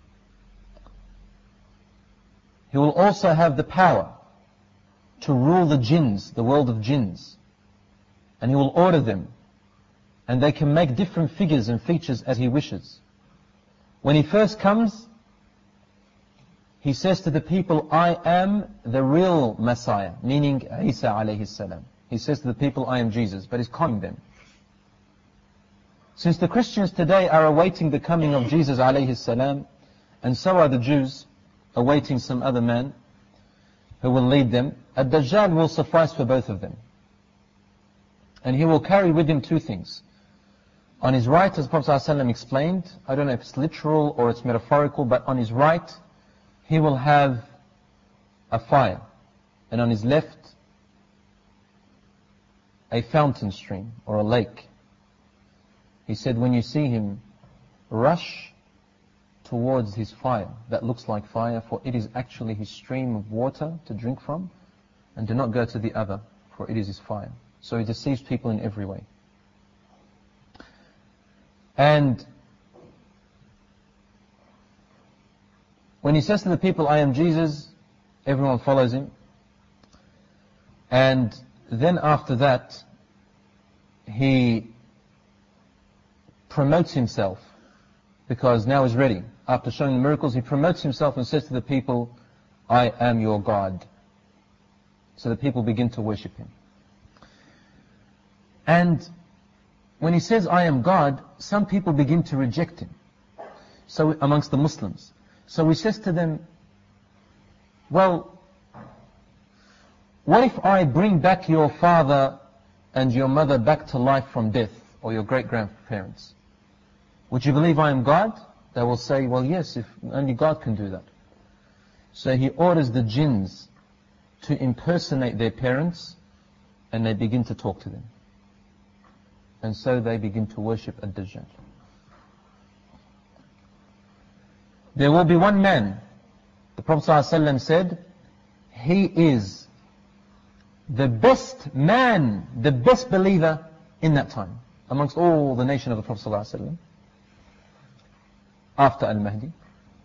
He will also have the power to rule the jinns, the world of jinns. And he will order them. And they can make different figures and features as he wishes. When he first comes, he says to the people, I am the real Messiah, meaning Isa alayhi salam. He says to the people, I am Jesus, but he's calling them. Since the Christians today are awaiting the coming of Jesus alayhi salam, and so are the Jews, awaiting some other man who will lead them, Ad-Dajjal will suffice for both of them. And he will carry with him two things. On his right, as Prophet ﷺ explained, I don't know if it's literal or it's metaphorical, but on his right, he will have a fire. And on his left, a fountain stream or a lake. He said, when you see him, rush towards his fire that looks like fire, for it is actually his stream of water to drink from, and do not go to the other, for it is his fire. So he deceives people in every way. And when he says to the people, I am Jesus, everyone follows him. And then after that, he promotes himself, because now he's ready. After showing the miracles, he promotes himself and says to the people, I am your God. So the people begin to worship him. And when he says, I am God, some people begin to reject him. So amongst the Muslims. So he says to them, well, what if I bring back your father and your mother back to life from death, or your great-grandparents? Would you believe I am God? They will say, well, yes, if only God can do that. So he orders the jinns to impersonate their parents, and they begin to talk to them. And so they begin to worship Ad-Dajjal. There will be one man, the Prophet ﷺ said, he is the best man, the best believer in that time, amongst all the nation of the Prophet ﷺ, after Al-Mahdi.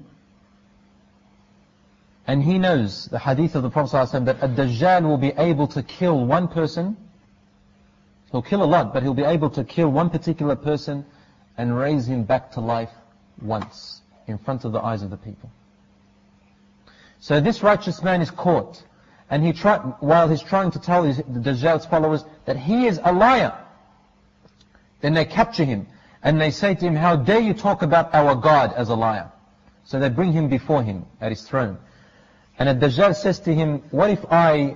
And he knows the hadith of the Prophet ﷺ that Ad-Dajjal will be able to kill one person. He'll kill a lot, but he'll be able to kill one particular person and raise him back to life once in front of the eyes of the people. So this righteous man is caught, and he try, while he's trying to tell his, the Dajjal's followers that he is a liar, then they capture him and they say to him, how dare you talk about our God as a liar? So they bring him before him at his throne. And Ad-Dajjal says to him, what if I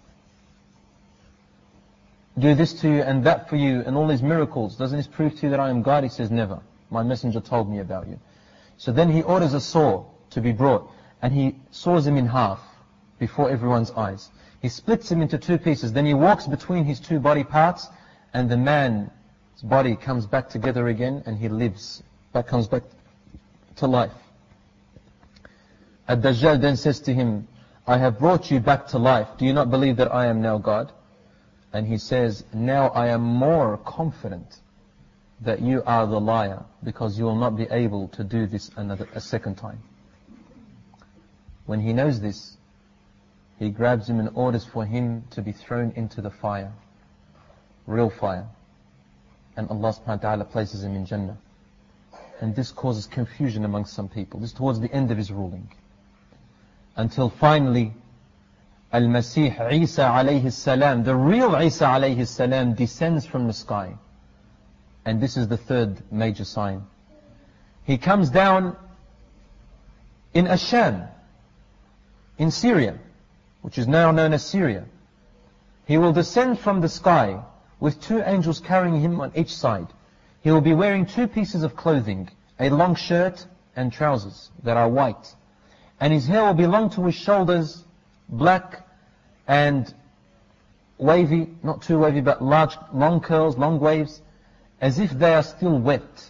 do this to you and that for you and all these miracles? Doesn't this prove to you that I am God? He says, never. My messenger told me about you. So then he orders a saw to be brought, and he saws him in half before everyone's eyes. He splits him into two pieces. Then he walks between his two body parts, and the man's body comes back together again, and he lives. Back comes back to life. Ad-Dajjal then says to him, I have brought you back to life. Do you not believe that I am now God? And he says, now I am more confident that you are the liar, because you will not be able to do this another a second time. When he knows this, he grabs him and orders for him to be thrown into the fire, real fire. And Allah subhanahu wa ta'ala places him in Jannah. And this causes confusion amongst some people. This is towards the end of his ruling. Until finally, Al-Masih Isa alayhi salam, the real Isa alayhi salam, descends from the sky. And this is the third major sign. He comes down in Asham, in Syria, which is now known as Syria. He will descend from the sky with two angels carrying him on each side. He will be wearing two pieces of clothing, a long shirt and trousers that are white. And his hair will be long to his shoulders, black and wavy, not too wavy, but large, long curls, long waves, as if they are still wet.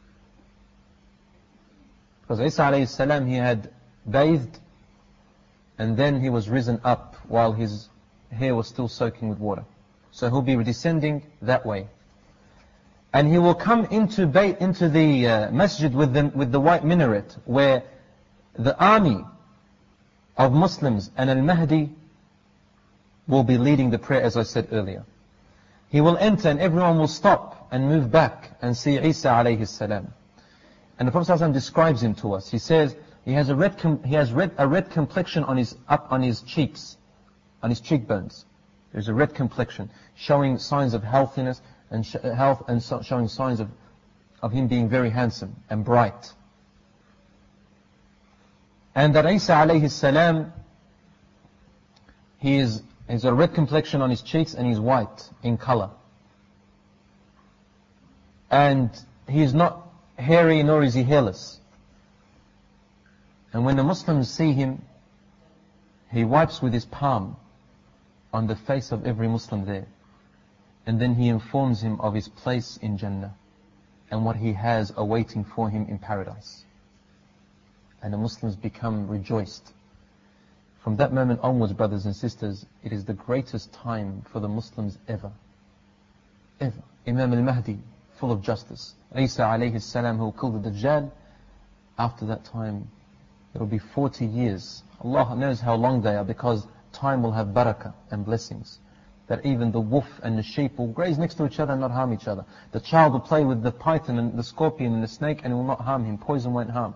Because Isa alayhi salam, he had bathed, and then he was risen up while his hair was still soaking with water. So he'll be descending that way. And he will come into bayt, into the uh, masjid with the, with the white minaret, where the army of Muslims and Al-Mahdi will be leading the prayer, as I said earlier. He will enter and everyone will stop and move back and see Isa alayhi salam. And the Prophet ﷺ describes him to us. He says he has a red com he has red a red complexion on his up on his cheeks, on his cheekbones. There's a red complexion, showing signs of healthiness and sh health, and so showing signs of of him being very handsome and bright. And that Isa alayhi salam, he is has a red complexion on his cheeks and he's white in color. And he is not hairy nor is he hairless. And when the Muslims see him, he wipes with his palm on the face of every Muslim there. And then he informs him of his place in Jannah and what he has awaiting for him in paradise. And the Muslims become rejoiced. From that moment onwards, brothers and sisters, it is the greatest time for the Muslims ever. Ever. Imam al-Mahdi, full of justice. Isa alayhi salam, who will kill the Dajjal. After that time, it will be forty years. Allah knows how long they are, because time will have barakah and blessings. That even the wolf and the sheep will graze next to each other and not harm each other. The child will play with the python and the scorpion and the snake and it will not harm him. Poison won't harm.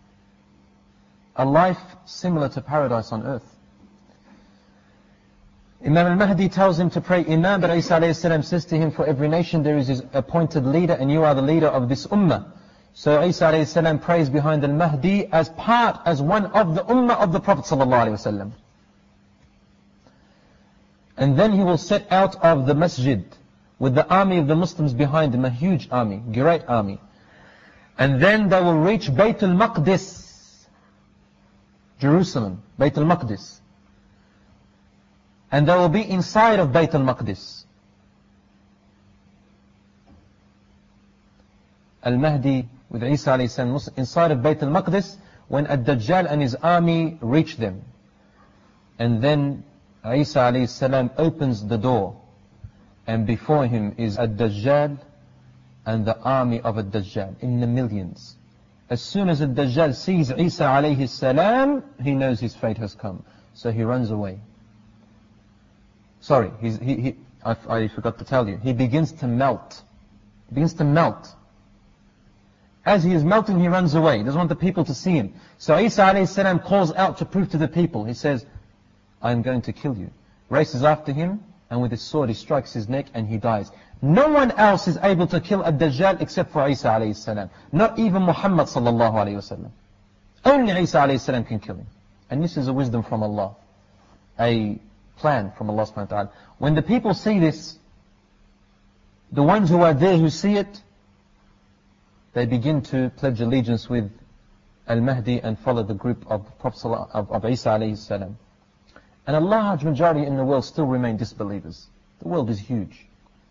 A life similar to paradise on earth. Imam al-Mahdi tells him to pray Imam, but Isa alayhi salam says to him, for every nation there is his appointed leader, and you are the leader of this ummah. So Isa alayhi salam prays behind al-Mahdi as part, as one of the ummah of the Prophet sallallahu alayhi wasallam. And then he will set out of the masjid with the army of the Muslims behind him, a huge army, great army. And then they will reach Bayt al-Maqdis, Jerusalem, Bayt al-Maqdis. And they will be inside of Bayt al-Maqdis. Al-Mahdi with Isa alayhi salam inside of Bayt al-Maqdis when Ad-Dajjal and his army reach them. And then Isa alayhi salam opens the door, and before him is Ad-Dajjal and the army of Ad-Dajjal in the millions. As soon as Ad-Dajjal sees Isa alayhi salam, he knows his fate has come. So he runs away. Sorry, he's, he, he, I, I forgot to tell you. He begins to melt. He begins to melt. As he is melting, he runs away. He doesn't want the people to see him. So Isa alayhi salam calls out to prove to the people. He says, I am going to kill you. Races after him, and with his sword he strikes his neck and he dies. No one else is able to kill Ad-Dajjal except for Isa alayhi salam. Not even Muhammad sallallahu alayhi wa sallam. Only Isa alayhi salam can kill him. And this is a wisdom from Allah. A plan from Allah subhanahu wa ta'ala. When the people see this, the ones who are there who see it, they begin to pledge allegiance with Al-Mahdi and follow the group of Prophet of, of Isa alayhi salam. And a large majority in the world still remain disbelievers. The world is huge.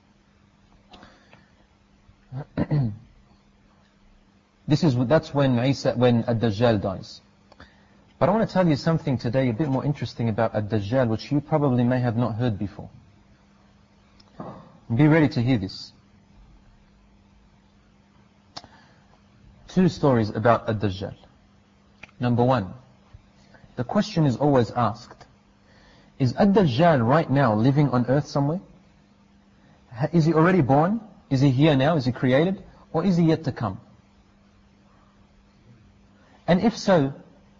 This is that's when Isa, when Ad-Dajjal dies. But I want to tell you something today a bit more interesting about Ad-Dajjal, which you probably may have not heard before. Be ready to hear this. Two stories about Ad-Dajjal. Number one, the question is always asked, is Ad-Dajjal right now living on earth somewhere? Is he already born? Is he here now? Is he created? Or is he yet to come? And if so,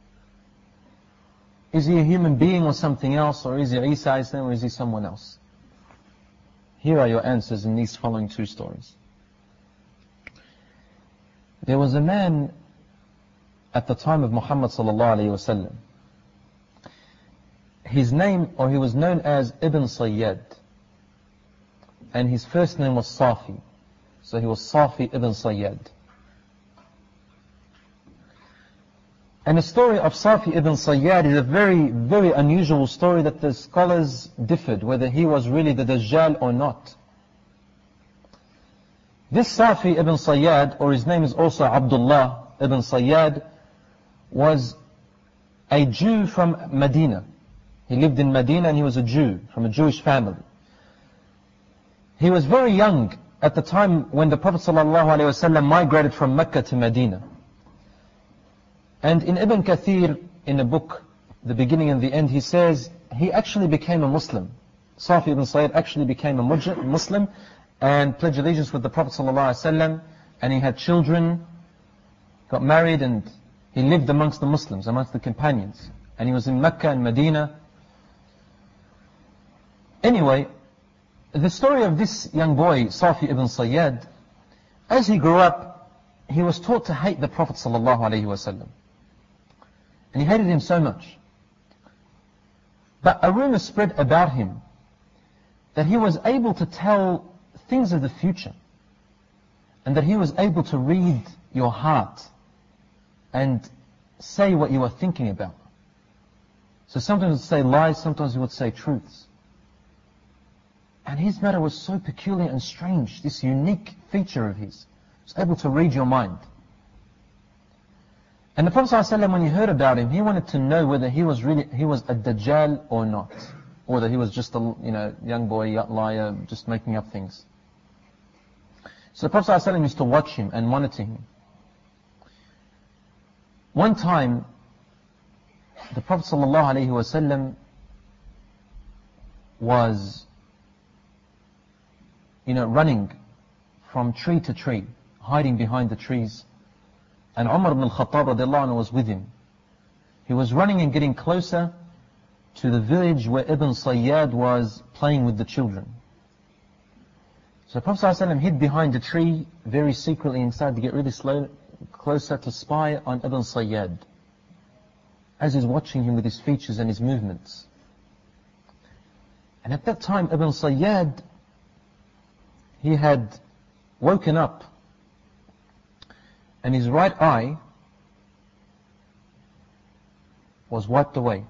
is he a human being or something else? Or is he Isa or is he someone else? Here are your answers in these following two stories. There was a man at the time of Muhammad sallallahu alayhi wa sallam. His name, or he was known as Ibn Sayyad. And his first name was Safi. So he was Safi Ibn Sayyad. And the story of Safi Ibn Sayyad is a very, very unusual story that the scholars differed whether he was really the Dajjal or not. This Safi Ibn Sayyad, or his name is also Abdullah Ibn Sayyad, was a Jew from Medina. He lived in Medina and he was a Jew, from a Jewish family. He was very young at the time when the Prophet ﷺ migrated from Mecca to Medina. And in Ibn Kathir, in a book, the beginning and the end, he says he actually became a Muslim. Safi ibn Sayyad actually became a Muslim and pledged allegiance with the Prophet ﷺ, and he had children, got married, and he lived amongst the Muslims, amongst the companions. And he was in Mecca and Medina. Anyway, the story of this young boy, Safi ibn Sayyad, as he grew up, he was taught to hate the Prophet ﷺ. And he hated him so much. But a rumor spread about him that he was able to tell things of the future, and that he was able to read your heart and say what you are thinking about. So sometimes he would say lies, sometimes he would say truths. And his matter was so peculiar and strange, this unique feature of his. He was able to read your mind. And the Prophet ﷺ, when he heard about him, he wanted to know whether he was really, he was a Dajjal or not. Or whether he was just a you know, young boy, liar, just making up things. So the Prophet ﷺ used to watch him and monitor him. One time, the Prophet ﷺ was you know, running from tree to tree, hiding behind the trees. And Umar ibn al-Khattab radiallahu anhu was with him. He was running and getting closer to the village where Ibn Sayyad was playing with the children. So Prophet ﷺ hid behind a tree very secretly inside to get really slow, closer to spy on Ibn Sayyad, as he's watching him with his features and his movements. And at that time, Ibn Sayyad, he had woken up, and his right eye was wiped away.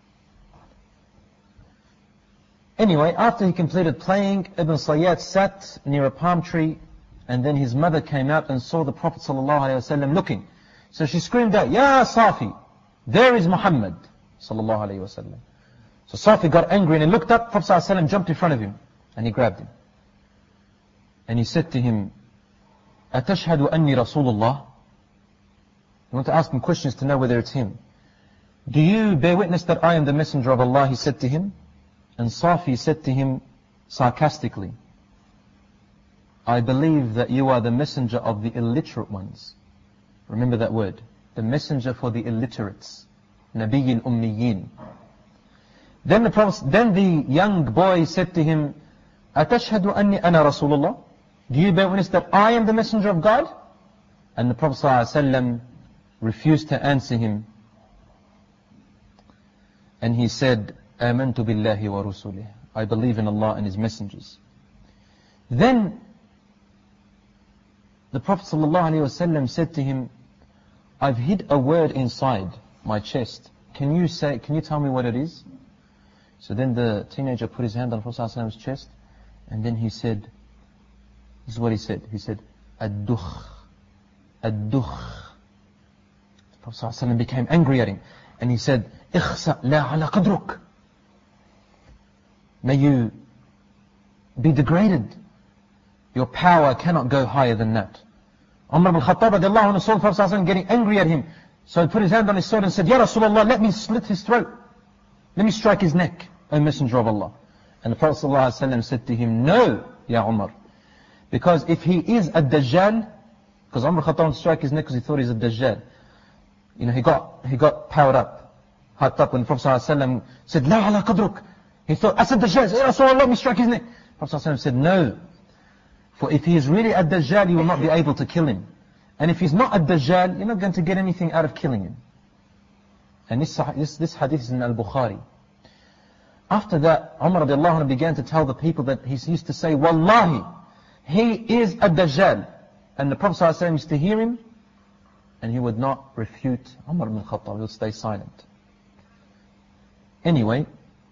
Anyway, after he completed playing, Ibn Sayyad sat near a palm tree, and then his mother came out and saw the Prophet ﷺ looking. So she screamed out, "Ya Safi, there is Muhammad ﷺ." So Safi got angry and he looked up. Prophet ﷺ jumped in front of him and he grabbed him. And he said to him, "Atashhadu anni Rasulullah?" You want to ask him questions to know whether it's him. "Do you bear witness that I am the messenger of Allah?" he said to him. And Safi said to him sarcastically, "I believe that you are the messenger of the illiterate ones." Remember that word. The messenger for the illiterates. Nabiyyin Ummiyin. Then the Prophet, then the young boy said to him, "Atashhadu anni ana Rasulullah?" Do you bear witness that I am the messenger of God? And the Prophet ﷺ refused to answer him. And he said, "Amantu billahi wa rusulih." I believe in Allah and His messengers. Then the Prophet ﷺ said to him, "I've hid a word inside my chest. Can you say, can you tell me what it is?" So then the teenager put his hand on Prophet ﷺ's chest, and then he said, this is what he said. He said, "Ad-dukh, ad-dukh." The Prophet ﷺ became angry at him, and he said, "Ikhsa la ala qadruk." May you be degraded. Your power cannot go higher than that. Umar ibn Khattab radiallahu anhu saw the Prophet ﷺ getting angry at him. So he put his hand on his sword and said, "Ya Rasulullah, let me slit his throat. Let me strike his neck, O Messenger of Allah." And the Prophet ﷺ said to him, "No, Ya Umar. Because if he is a Dajjal," because Umar ibn Khattab struck his neck because he thought he's a Dajjal. You know, he got, he got powered up, hyped up when the Prophet ﷺ said, "La ala qadruk." He thought, "That's a Dajjal. Ya Rasulullah, let me strike his neck." The Prophet ﷺ said, "No. For if he is really a Dajjal, you will not be able to kill him. And if he's not a Dajjal, you're not going to get anything out of killing him." And this, this, this hadith is in Al-Bukhari. After that, Umar radiallahu anhu began to tell the people that he used to say, "Wallahi, he is a Dajjal." And the Prophet ﷺ used to hear him, and he would not refute Umar ibn Khattab. He would stay silent. Anyway,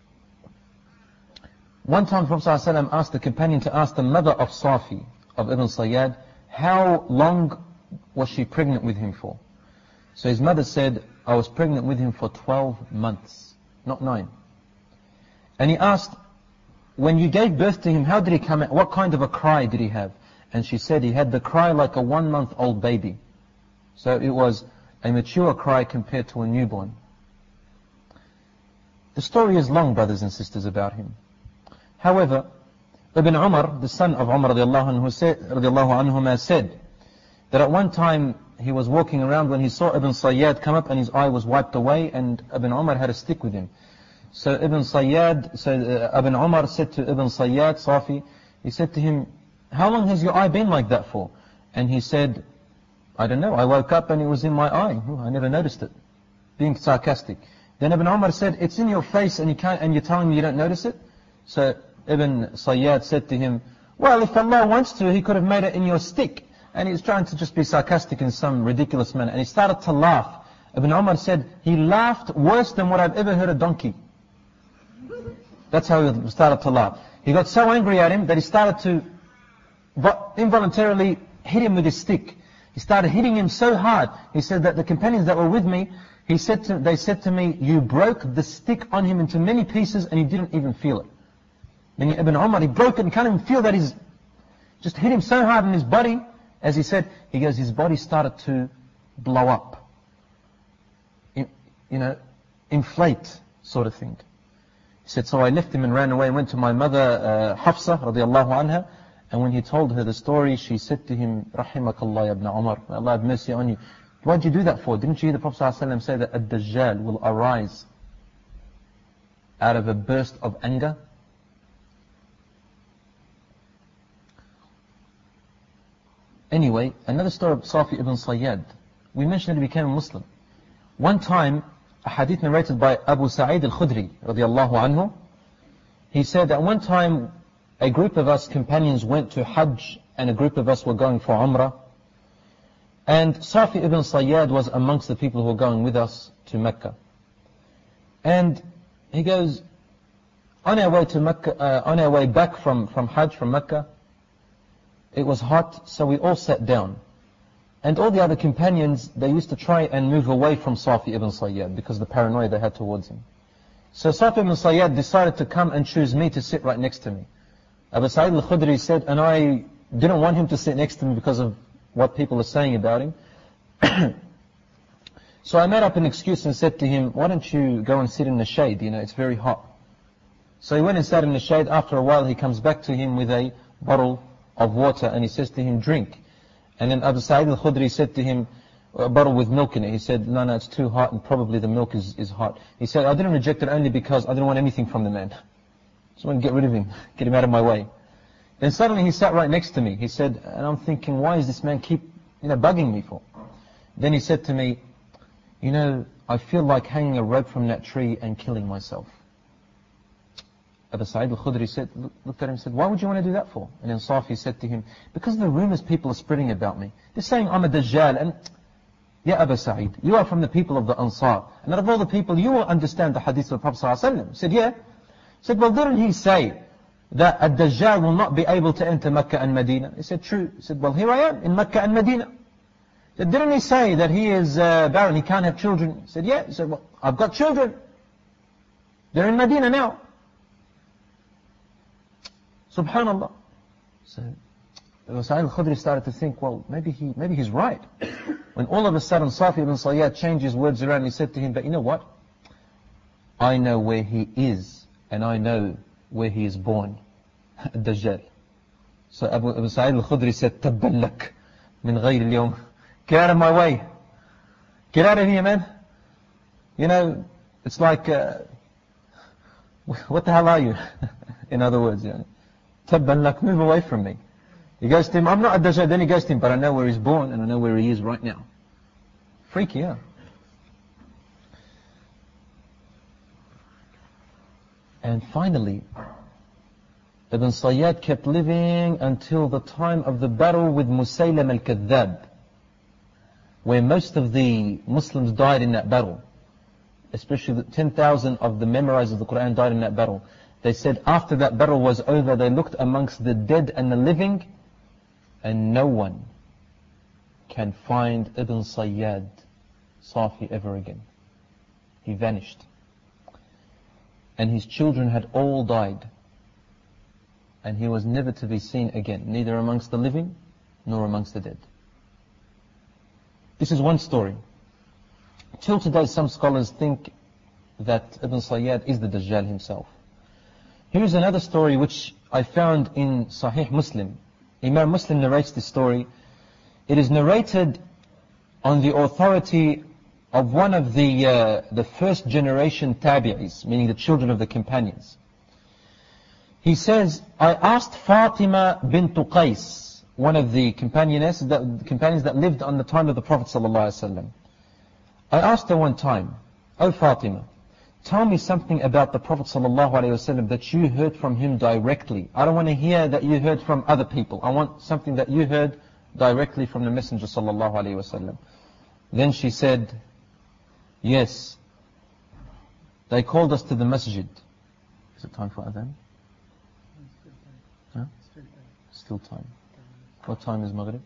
one time the Prophet ﷺ asked the companion to ask the mother of Safi, of Ibn Sayyad, how long was she pregnant with him for? So his mother said, "I was pregnant with him for twelve months, not nine." And he asked, "When you gave birth to him, how did he come out? What kind of a cry did he have?" And she said, "He had the cry like a one-month-old baby." So it was a mature cry compared to a newborn. The story is long, brothers and sisters, about him. However, Ibn Umar, the son of Umar radiallahu anhu, said, radiallahu anhuma, said that at one time he was walking around when he saw Ibn Sayyad come up and his eye was wiped away, and Ibn Umar had a stick with him. So Ibn Sayyad, so uh, Ibn Umar said to Ibn Sayyad, Safi, he said to him, "How long has your eye been like that for?" And he said, "I don't know, I woke up and it was in my eye. I never noticed it." Being sarcastic. Then Ibn Umar said, "It's in your face and you can't, and you're telling me you don't notice it?" So Ibn Sayyad said to him, "Well, if Allah wants to, He could have made it in your stick." And he was trying to just be sarcastic in some ridiculous manner. And he started to laugh. Ibn Umar said, he laughed worse than what I've ever heard a donkey. That's how he started to laugh. He got so angry at him that he started to involuntarily hit him with his stick. He started hitting him so hard. He said that the companions that were with me, he said to, they said to me, "You broke the stick on him into many pieces and he didn't even feel it." Meaning Ibn Umar, he broke it and can't even feel that he's just hit him so hard in his body. As he said, he goes, his body started to blow up. In, you know, inflate sort of thing. He said, so I left him and ran away and went to my mother, uh, Hafsa, radiallahu anha. And when he told her the story, she said to him, "Rahimakallah ibn Umar, may Allah have mercy on you. Why did you do that for? Didn't you hear the Prophet ﷺ say that a Dajjal will arise out of a burst of anger. Anyway, another story of Safi ibn Sayyad. We mentioned that he became a Muslim. One time, a hadith narrated by Abu Sa'id al-Khudri, radiallahu anhu, he said that one time a group of us companions went to Hajj and a group of us were going for Umrah. And Safi ibn Sayyad was amongst the people who were going with us to Mecca. And he goes, on our way to Mecca, uh, on our way back from, from Hajj, from Mecca, it was hot, so we all sat down. And all the other companions, they used to try and move away from Safi ibn Sayyad because of the paranoia they had towards him. So Safi ibn Sayyad decided to come and choose me to sit right next to me. Abu Sa'id al-Khudri said, and I didn't want him to sit next to me because of what people are saying about him. So I made up an excuse and said to him, why don't you go and sit in the shade? You know, it's very hot. So he went and sat in the shade. After a while, he comes back to him with a bottle of water and he says to him, drink. And then Abu Sa'id al-Khudri said to him, a bottle with milk in it. He said, no, no, it's too hot and probably the milk is, is hot. He said, I didn't reject it only because I didn't want anything from the man. Just want to get rid of him, get him out of my way. Then suddenly he sat right next to me. He said, and I'm thinking, why is this man keep, you know, bugging me for? Then he said to me, you know, I feel like hanging a rope from that tree and killing myself. Abu Sa'id al-Khudri said, looked at him and said, why would you want to do that for? And then Safi said to him, because of the rumors people are spreading about me. They're saying I'm a Dajjal. And, yeah, Abu Sa'id, you are from the people of the Ansar. And out of all the people, you will understand the hadith of the Prophet ﷺ. He said, yeah. He said, well, didn't he say that a Dajjal will not be able to enter Mecca and Medina? He said, true. He said, well, here I am in Mecca and Medina. He said, didn't he say that he is uh, barren, he can't have children? He said, yeah. He said, well, I've got children. They're in Medina now. Subhanallah. So Abu Sa'id al-Khudri started to think, well, maybe he, maybe he's right. When all of a sudden Safi ibn Sayyad changed his words around, he said to him, but you know what? I know where he is, and I know where he is born. Dajjal. So Abu, Abu Sa'id al-Khudri said, Tabban lak min ghayr al-yawm. Get out of my way. Get out of here, man. You know, it's like, uh, what the hell are you? In other words, you know. Tabban lak, move away from me. He goes to him, I'm not a Dajjal. Then he goes to him, but I know where he's born and I know where he is right now. Freaky, yeah. And finally, Ibn Sayyad kept living until the time of the battle with Musaylam al-Kadhdhab, where most of the Muslims died in that battle. Especially the ten thousand of the memorizers of the Quran died in that battle. They said after that battle was over, they looked amongst the dead and the living, and no one can find Ibn Sayyad Safi ever again. He vanished. And his children had all died. And he was never to be seen again, neither amongst the living nor amongst the dead. This is one story. Till today, some scholars think that Ibn Sayyad is the Dajjal himself. Here's another story which I found in Sahih Muslim. Imam Muslim narrates this story. It is narrated on the authority of one of the uh, the first generation tabi'is, meaning the children of the companions. He says, I asked Fatima bint Qais, one of the companions that, companions that lived on the time of the Prophet ﷺ. I asked her one time, O Fatima, tell me something about the Prophet ﷺ that you heard from him directly. I don't want to hear that you heard from other people. I want something that you heard directly from the Messenger ﷺ. Then she said, yes, they called us to the masjid. Is it time for adhan? Huh? Still time. What time is Maghrib?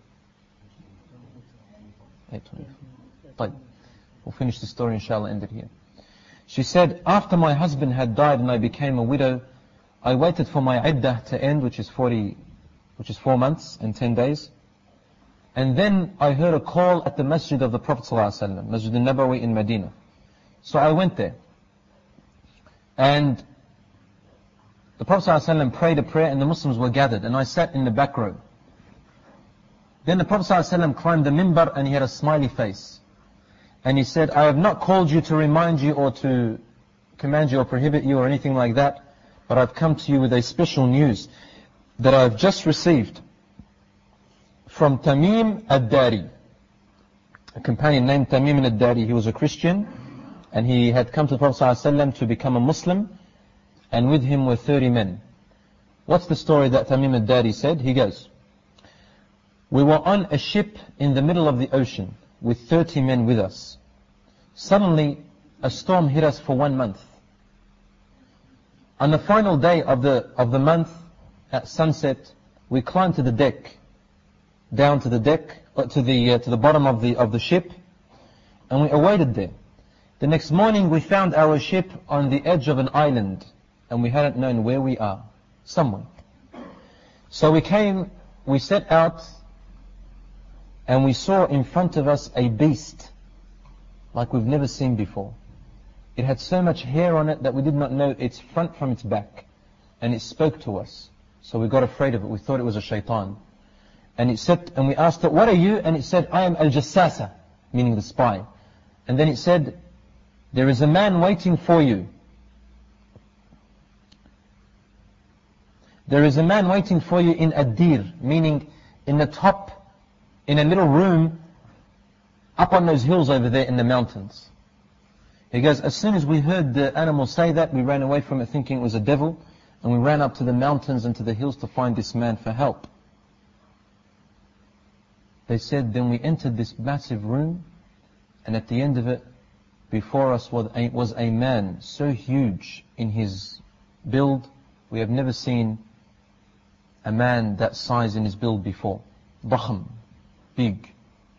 eight twenty-four. We'll finish the story, inshallah, end it here. She said, after my husband had died and I became a widow, I waited for my iddah to end, which is forty, which is four months and ten days. And then I heard a call at the masjid of the Prophet ﷺ, Masjid al-Nabawi in Medina. So I went there. And the Prophet ﷺ prayed a prayer and the Muslims were gathered. And I sat in the back row. Then the Prophet ﷺ climbed the minbar and he had a smiley face. And he said, I have not called you to remind you or to command you or prohibit you or anything like that, but I've come to you with a special news that I've just received from Tamim ad-Dari, a companion named Tamim ad-Dari. He was a Christian, and he had come to the Prophet ﷺ to become a Muslim, and with him were thirty men. What's the story that Tamim ad-Dari said? He goes, we were on a ship in the middle of the ocean with thirty men with us. Suddenly, a storm hit us for one month. On the final day of the, of the month, at sunset, we climbed to the deck, down to the deck, uh, to the, uh, to the bottom of the, of the ship, and we awaited there. The next morning we found our ship on the edge of an island, and we hadn't known where we are, somewhere. So we came, we set out, and we saw in front of us a beast, like we've never seen before. It had so much hair on it that we did not know its front from its back, and it spoke to us. So we got afraid of it. We thought it was a shaitan. And it said, and we asked it, what are you? And it said, I am al-Jassasa, meaning the spy. And then it said, there is a man waiting for you. There is a man waiting for you in Ad-Dir, meaning in the top, in a little room, up on those hills over there in the mountains. He goes, as soon as we heard the animal say that, we ran away from it thinking it was a devil. And we ran up to the mountains and to the hills to find this man for help. They said, then we entered this massive room, and at the end of it, before us was a, was a man so huge in his build, we have never seen a man that size in his build before. Dakham, big.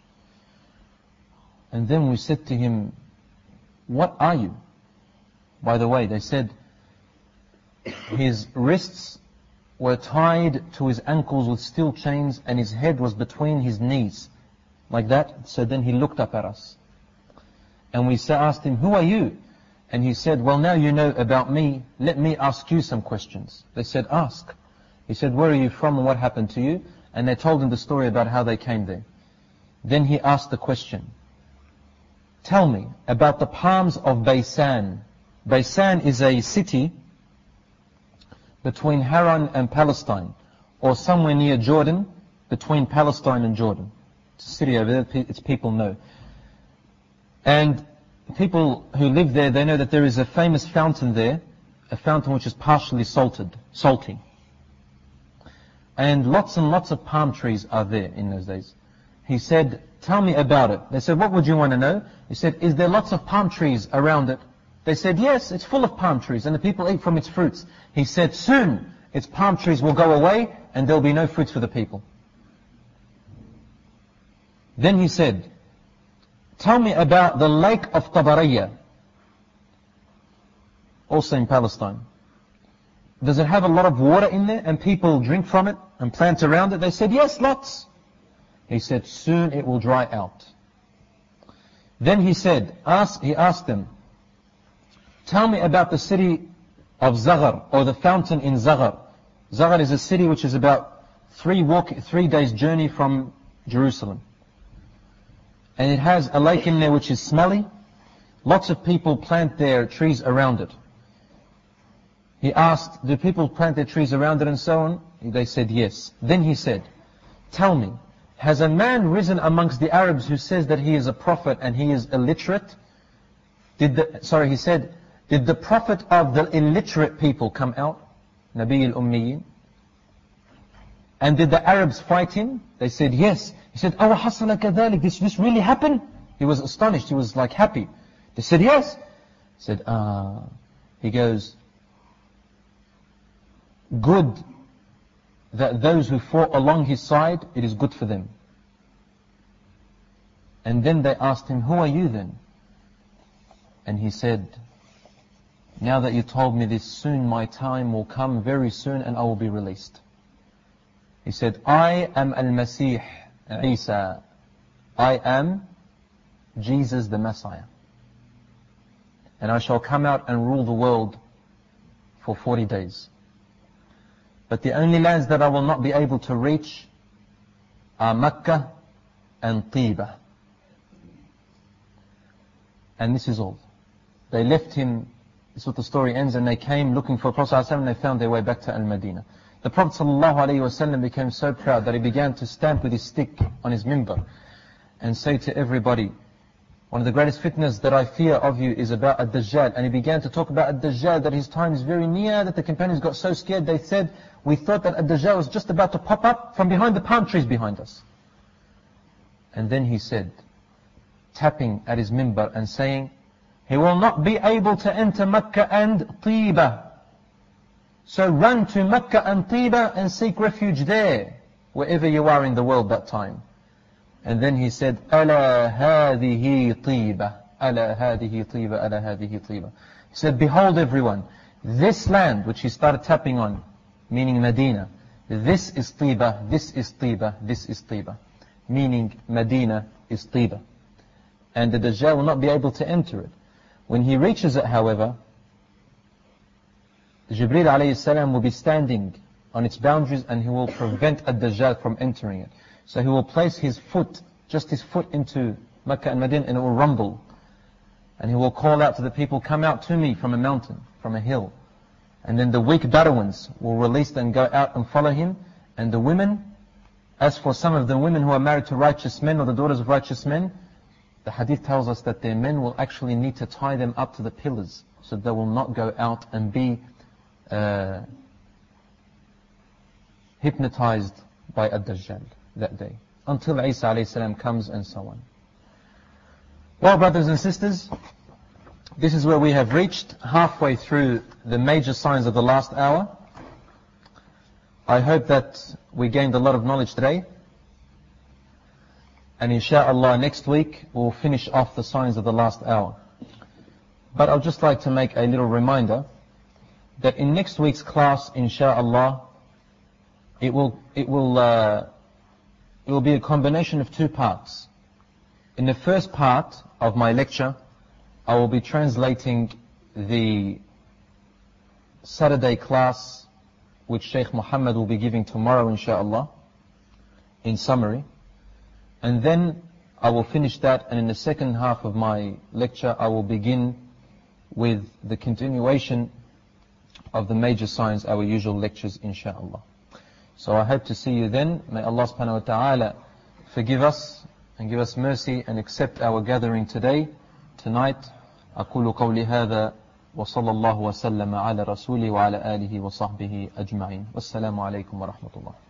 And then we said to him, what are you? By the way, they said, his wrists were tied to his ankles with steel chains, and his head was between his knees, like that. So then he looked up at us. And we asked him, who are you? And he said, well, now you know about me, let me ask you some questions. They said, ask. He said, where are you from and what happened to you? And they told him the story about how they came there. Then he asked the question, tell me about the palms of Baysan. Baysan is a city between Haran and Palestine, or somewhere near Jordan, between Palestine and Jordan. It's a city over there, its people know. And people who live there, they know that there is a famous fountain there, a fountain which is partially salted, salty. And lots and lots of palm trees are there in those days. He said, tell me about it. They said, what would you want to know? He said, is there lots of palm trees around it? They said, yes, it's full of palm trees, and the people eat from its fruits. He said, soon its palm trees will go away, and there will be no fruits for the people. Then he said, tell me about the lake of Tabariya, also in Palestine. Does it have a lot of water in there, and people drink from it, and plant around it? They said, yes, lots. He said, soon it will dry out. Then he said, ask, he asked them, tell me about the city of Zaghar, or the fountain in Zaghar. Zaghar is a city which is about three walk, three days journey from Jerusalem. And it has a lake in there which is smelly. Lots of people plant their trees around it. He asked, do people plant their trees around it and so on? They said yes. Then he said, tell me, has a man risen amongst the Arabs who says that he is a prophet and he is illiterate? Did the, sorry, he said, did the prophet of the illiterate people come out? Nabi al-Ummiyin. And did the Arabs fight him? They said yes. He said, oh, hasala kadhalik, this, this really happened? He was astonished, he was like happy. They said yes. He said, ah. He goes, good that those who fought along his side, it is good for them. And then they asked him, who are you then? And he said, now that you told me this, soon my time will come, very soon, and I will be released. He said, I am Al-Masih Isa. I am Jesus the Messiah. And I shall come out and rule the world for forty days. But the only lands that I will not be able to reach are Mecca and Tiba. And this is all. They left him This is what the story ends. And they came looking for Prophet ﷺ and they found their way back to Al-Madinah. The Prophet ﷺ became so proud that he began to stamp with his stick on his minbar and say to everybody, one of the greatest fitnas that I fear of you is about Ad-Dajjal. And he began to talk about Ad-Dajjal, that his time is very near, that the companions got so scared, they said, we thought that Ad-Dajjal was just about to pop up from behind the palm trees behind us. And then he said, tapping at his minbar and saying, he will not be able to enter Mecca and Tiba. So run to Mecca and Tiba and seek refuge there, wherever you are in the world that time. And then he said, Ala hadihi Tiba, Ala hadihi Tiba, Ala hadihi Tiba. He said, behold everyone, this land, which he started tapping on, meaning Medina, this is Tiba, this is Tiba, this is Tiba. Meaning Medina is Tiba. And the Dajjal will not be able to enter it. When he reaches it, however, Jibreel alayhi salam will be standing on its boundaries and he will prevent Ad-Dajjal from entering it. So he will place his foot, just his foot into Mecca and Medina, and it will rumble. And he will call out to the people, come out to me from a mountain, from a hill. And then the weak Bedouins will release and go out and follow him. And the women, as for some of the women who are married to righteous men or the daughters of righteous men, the hadith tells us that their men will actually need to tie them up to the pillars so they will not go out and be uh, hypnotized by Ad-Dajjal that day, until Isa alayhi salam comes and so on. Well, brothers and sisters, this is where we have reached, halfway through the major signs of the last hour. I hope that we gained a lot of knowledge today. And insha'Allah, next week we'll finish off the signs of the last hour. But I'd just like to make a little reminder that in next week's class, insha'Allah, it will, it will, uh, it will be a combination of two parts. In the first part of my lecture, I will be translating the Saturday class, which Shaykh Muhammad will be giving tomorrow, insha'Allah, in summary. And then I will finish that, and in the second half of my lecture I will begin with the continuation of the major signs, our usual lectures, insha'Allah. So I hope to see you then. May Allah subhanahu wa ta'ala forgive us and give us mercy and accept our gathering today, tonight. أقول قولي هذا وصلى الله وسلم على رسوله وعلى آله وصحبه أجمعين والسلام عليكم ورحمة الله.